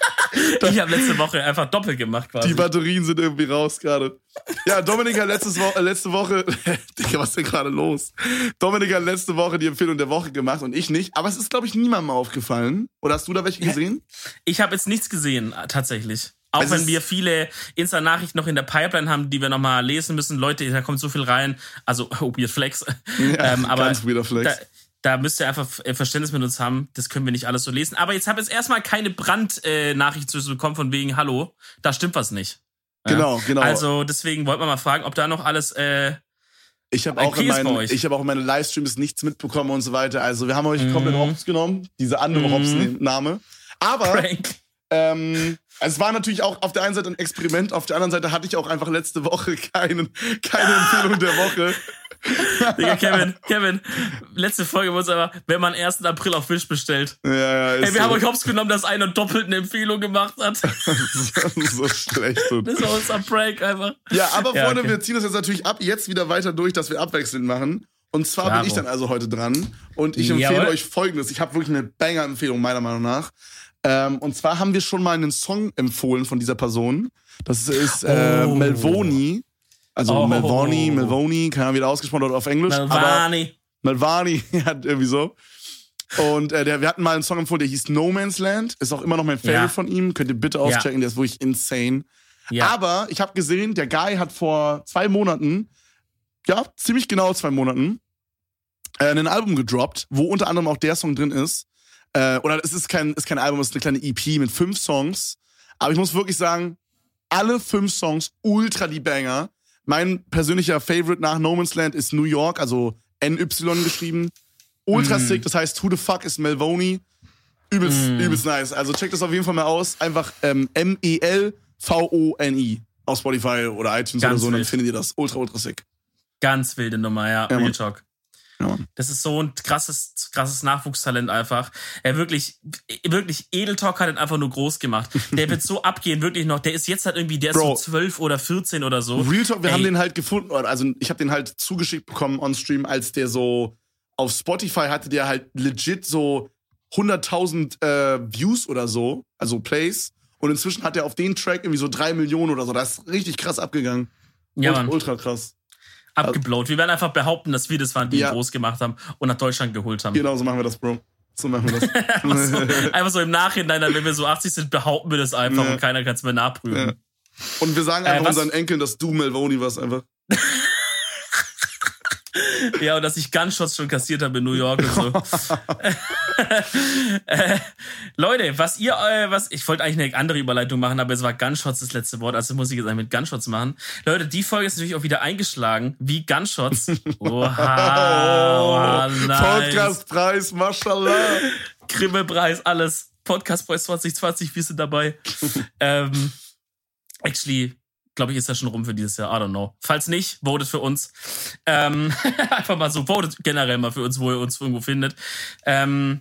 Speaker 2: Ich habe letzte Woche einfach doppelt gemacht quasi.
Speaker 1: Die Batterien sind irgendwie raus gerade. Ja, Dominik hat letztes Wo- äh, letzte Woche, Digga, was ist denn gerade los? Dominik hat letzte Woche die Empfehlung der Woche gemacht und ich nicht. Aber es ist, glaube ich, niemandem aufgefallen. Oder hast du da welche gesehen?
Speaker 2: Ich habe jetzt nichts gesehen, tatsächlich. Auch
Speaker 1: Es
Speaker 2: wenn
Speaker 1: ist-
Speaker 2: wir viele Insta-Nachrichten noch in der Pipeline haben, die wir nochmal lesen müssen. Leute, da kommt so viel rein. Also, oh, weird flex.
Speaker 1: Ja,
Speaker 2: ähm, aber
Speaker 1: ganz weirder Flex.
Speaker 2: Da, da müsst ihr einfach äh, Verständnis mit uns haben. Das können wir nicht alles so lesen. Aber jetzt habe ich jetzt erstmal keine Brandnachricht zu bekommen von wegen, hallo, da stimmt was nicht. Ja.
Speaker 1: Genau, genau.
Speaker 2: Also deswegen wollten wir mal fragen, ob da noch alles... Äh,
Speaker 1: Ich habe auch,
Speaker 2: okay
Speaker 1: in
Speaker 2: ist bei
Speaker 1: meinen-
Speaker 2: euch.
Speaker 1: ich hab auch in meine Livestreams nichts mitbekommen und so weiter. Also wir haben euch
Speaker 2: Mhm.
Speaker 1: komplett Hops genommen. Diese andere
Speaker 2: Mhm.
Speaker 1: Hops-Name. Aber
Speaker 2: Prank.
Speaker 1: ähm, es war natürlich auch auf der einen Seite ein Experiment, auf der anderen Seite hatte ich auch einfach letzte Woche keinen, keine Empfehlung der Woche.
Speaker 2: Digga, Kevin, Kevin, letzte Folge war uns aber, wenn man ersten April auf Wish bestellt.
Speaker 1: Ja, ja, ist
Speaker 2: Ey, wir
Speaker 1: so,
Speaker 2: haben euch hops genommen, dass einer doppelt eine Empfehlung gemacht hat.
Speaker 1: so schlecht. Und
Speaker 2: Das war unser Prank einfach.
Speaker 1: ja, aber
Speaker 2: Ja,
Speaker 1: Freunde,
Speaker 2: okay.
Speaker 1: wir ziehen das jetzt natürlich ab, jetzt wieder weiter durch, dass wir abwechselnd machen. Und zwar
Speaker 2: Bravo.
Speaker 1: bin ich dann also heute dran. Und ich empfehle
Speaker 2: Jawohl.
Speaker 1: euch Folgendes. Ich habe wirklich eine Banger-Empfehlung, meiner Meinung nach. Ähm, und zwar haben wir schon mal einen Song empfohlen von dieser Person. Das ist äh,
Speaker 2: Oh.
Speaker 1: Melvoni. Also
Speaker 2: Oh.
Speaker 1: Melvoni, Melvoni, keine Ahnung, wie der ausgesprochen wird auf Englisch. Aber
Speaker 2: Melvani.
Speaker 1: Melvani, ja, irgendwie so. Und äh, der, wir hatten mal einen Song empfohlen, der hieß No Man's Land. Ist auch immer noch mein Favorite
Speaker 2: Ja.
Speaker 1: von ihm. Könnt ihr bitte auschecken, der ist wirklich insane.
Speaker 2: Ja.
Speaker 1: Aber ich habe gesehen, der Guy hat vor zwei Monaten, ja, ziemlich genau zwei Monaten, äh, ein Album gedroppt, wo unter anderem auch der Song drin ist. Äh, oder es ist kein, ist kein Album, es ist eine kleine E P mit fünf Songs. Aber ich muss wirklich sagen, alle fünf Songs ultra die Banger. Mein persönlicher Favorite nach No Man's Land ist New York, also N Y geschrieben. Ultra
Speaker 2: Mm.
Speaker 1: sick, das heißt Who the fuck is Melvoni? Übelst,
Speaker 2: Mm.
Speaker 1: übelst nice. Also checkt das auf jeden Fall mal aus. Einfach ähm, M E L V O N I auf Spotify oder iTunes
Speaker 2: Ganz
Speaker 1: oder so, und dann
Speaker 2: wild.
Speaker 1: findet ihr das. Ultra, ultra sick.
Speaker 2: Ganz wilde Nummer, ja.
Speaker 1: Ja,
Speaker 2: Real
Speaker 1: Mann.
Speaker 2: Talk.
Speaker 1: Ja.
Speaker 2: Das ist so ein krasses, krasses Nachwuchstalent einfach. Er wirklich, wirklich, Edeltalk hat ihn einfach nur groß gemacht. Der wird so abgehen, wirklich noch. Der ist jetzt halt irgendwie, der ist
Speaker 1: Bro.
Speaker 2: so zwölf oder vierzehn oder so.
Speaker 1: Real Talk, wir
Speaker 2: Ey.
Speaker 1: haben den halt gefunden, also ich habe den halt zugeschickt bekommen on Stream, als der so auf Spotify hatte, der halt legit so hunderttausend äh, Views oder so, also Plays. Und inzwischen hat er auf den Track irgendwie so drei Millionen oder so. Das ist richtig krass abgegangen.
Speaker 2: Ja,
Speaker 1: ultra,
Speaker 2: Mann.
Speaker 1: ultra krass.
Speaker 2: Abgeblowt. Wir werden einfach behaupten, dass wir das waren, die
Speaker 1: Ja.
Speaker 2: ihn groß gemacht haben und nach Deutschland geholt haben.
Speaker 1: Genau, so machen wir das, Bro. So machen wir das.
Speaker 2: einfach, so, einfach so im Nachhinein, dann, wenn wir so achtzig sind, behaupten wir das einfach
Speaker 1: Ja.
Speaker 2: und keiner kann es mehr nachprüfen.
Speaker 1: Ja. Und wir sagen
Speaker 2: Äh,
Speaker 1: einfach
Speaker 2: was-
Speaker 1: unseren Enkeln, dass du Melvoni warst einfach.
Speaker 2: Ja, und dass ich Gunshots schon kassiert habe in New York und so. äh, Leute, was ihr, äh, was, ich wollte eigentlich eine andere Überleitung machen, aber es war Gunshots das letzte Wort, also muss ich jetzt eigentlich mit Gunshots machen. Leute, die Folge ist natürlich auch wieder eingeschlagen, wie Gunshots. Oha, oh, nice.
Speaker 1: Podcastpreis, mashallah.
Speaker 2: Grimme-Preis, alles. Podcastpreis zwanzig zwanzig, wir sind dabei. ähm, actually, glaube ich, ist das schon rum für dieses Jahr. I don't know. Falls nicht, votet für uns. Ähm, einfach mal so, votet generell mal für uns, wo ihr uns irgendwo findet. Ähm,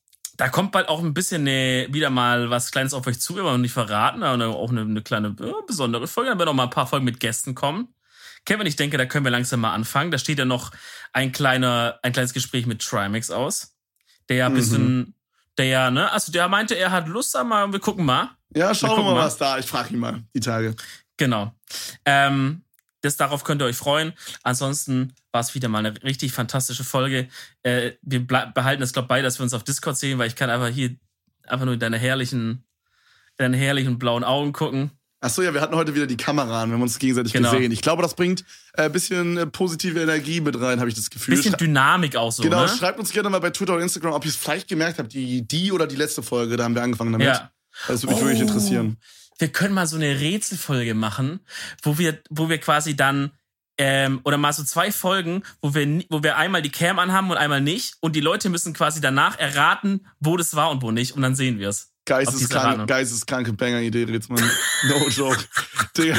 Speaker 2: da kommt bald auch ein bisschen eine, wieder mal was Kleines auf euch zu, wir wollen noch nicht verraten, aber auch eine, eine kleine ja, besondere Folge. Dann werden auch mal ein paar Folgen mit Gästen kommen. Kevin, ich denke, da können wir langsam mal anfangen. Da steht ja noch ein kleiner, ein kleines Gespräch mit Trimax aus. Der ja ein bisschen,
Speaker 1: Mhm.
Speaker 2: der ja, ne, also der meinte, er hat Lust, aber wir gucken mal.
Speaker 1: Ja, schauen wir
Speaker 2: gucken
Speaker 1: mal,
Speaker 2: mal.
Speaker 1: was da. Ich frage ihn mal, die Tage.
Speaker 2: Genau. Ähm, das, darauf könnt ihr euch freuen. Ansonsten war es wieder mal eine richtig fantastische Folge. Äh, wir ble- behalten es, glaube ich, bei, dass wir uns auf Discord sehen, weil ich kann einfach hier einfach nur in deine herrlichen, deine herrlichen blauen Augen gucken.
Speaker 1: Achso, ja, wir hatten heute wieder die Kamera an, wir haben uns gegenseitig
Speaker 2: Genau.
Speaker 1: gesehen. Ich glaube, das bringt ein äh, bisschen äh, positive Energie mit rein, habe ich das Gefühl.
Speaker 2: Bisschen
Speaker 1: Schrei-
Speaker 2: Dynamik auch so,
Speaker 1: genau,
Speaker 2: ne?
Speaker 1: schreibt uns gerne mal bei Twitter und Instagram, ob ihr es vielleicht gemerkt habt, die, die oder die letzte Folge, da haben wir angefangen damit.
Speaker 2: Ja.
Speaker 1: Das würde mich
Speaker 2: Oh.
Speaker 1: wirklich interessieren.
Speaker 2: Wir können mal so eine Rätselfolge machen, wo wir, wo wir quasi dann, ähm, oder mal so zwei Folgen, wo wir, ni- wo wir einmal die Cam anhaben und einmal nicht und die Leute müssen quasi danach erraten, wo das war und wo nicht und dann sehen wir es.
Speaker 1: Geisteskranke, geisteskranke Banger-Idee, Ritzmann. No joke. Digga.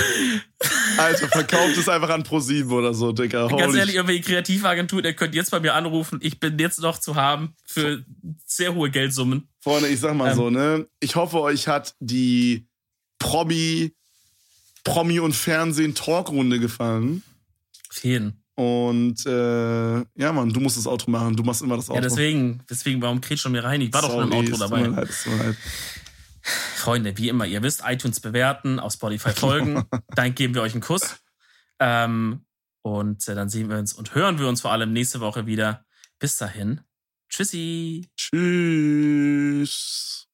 Speaker 1: Alter, verkauft es einfach an ProSieben oder so, Digga.
Speaker 2: Ganz
Speaker 1: Holy
Speaker 2: ehrlich, irgendwelche Kreativagentur, ihr könnt jetzt bei mir anrufen. Ich bin jetzt noch zu haben für sehr hohe Geldsummen.
Speaker 1: Freunde, ich sag mal
Speaker 2: Ähm.
Speaker 1: so, ne? Ich hoffe, euch hat die Promi, Promi und Fernsehen Talkrunde gefallen.
Speaker 2: Auf jeden.
Speaker 1: Und äh, ja, Mann, du musst das Outro machen. Du machst immer das Outro.
Speaker 2: Ja, deswegen, deswegen, warum kriegst du schon mir rein? Ich war doch schon im
Speaker 1: Sorry,
Speaker 2: Outro
Speaker 1: es tut
Speaker 2: dabei.
Speaker 1: mir leid, es tut mir leid.
Speaker 2: Freunde, wie immer, ihr wisst, iTunes bewerten, auf Spotify folgen. Dann geben wir euch einen Kuss. Ähm, und äh, dann sehen wir uns und hören wir uns vor allem nächste Woche wieder. Bis dahin. Tschüssi.
Speaker 1: Tschüss.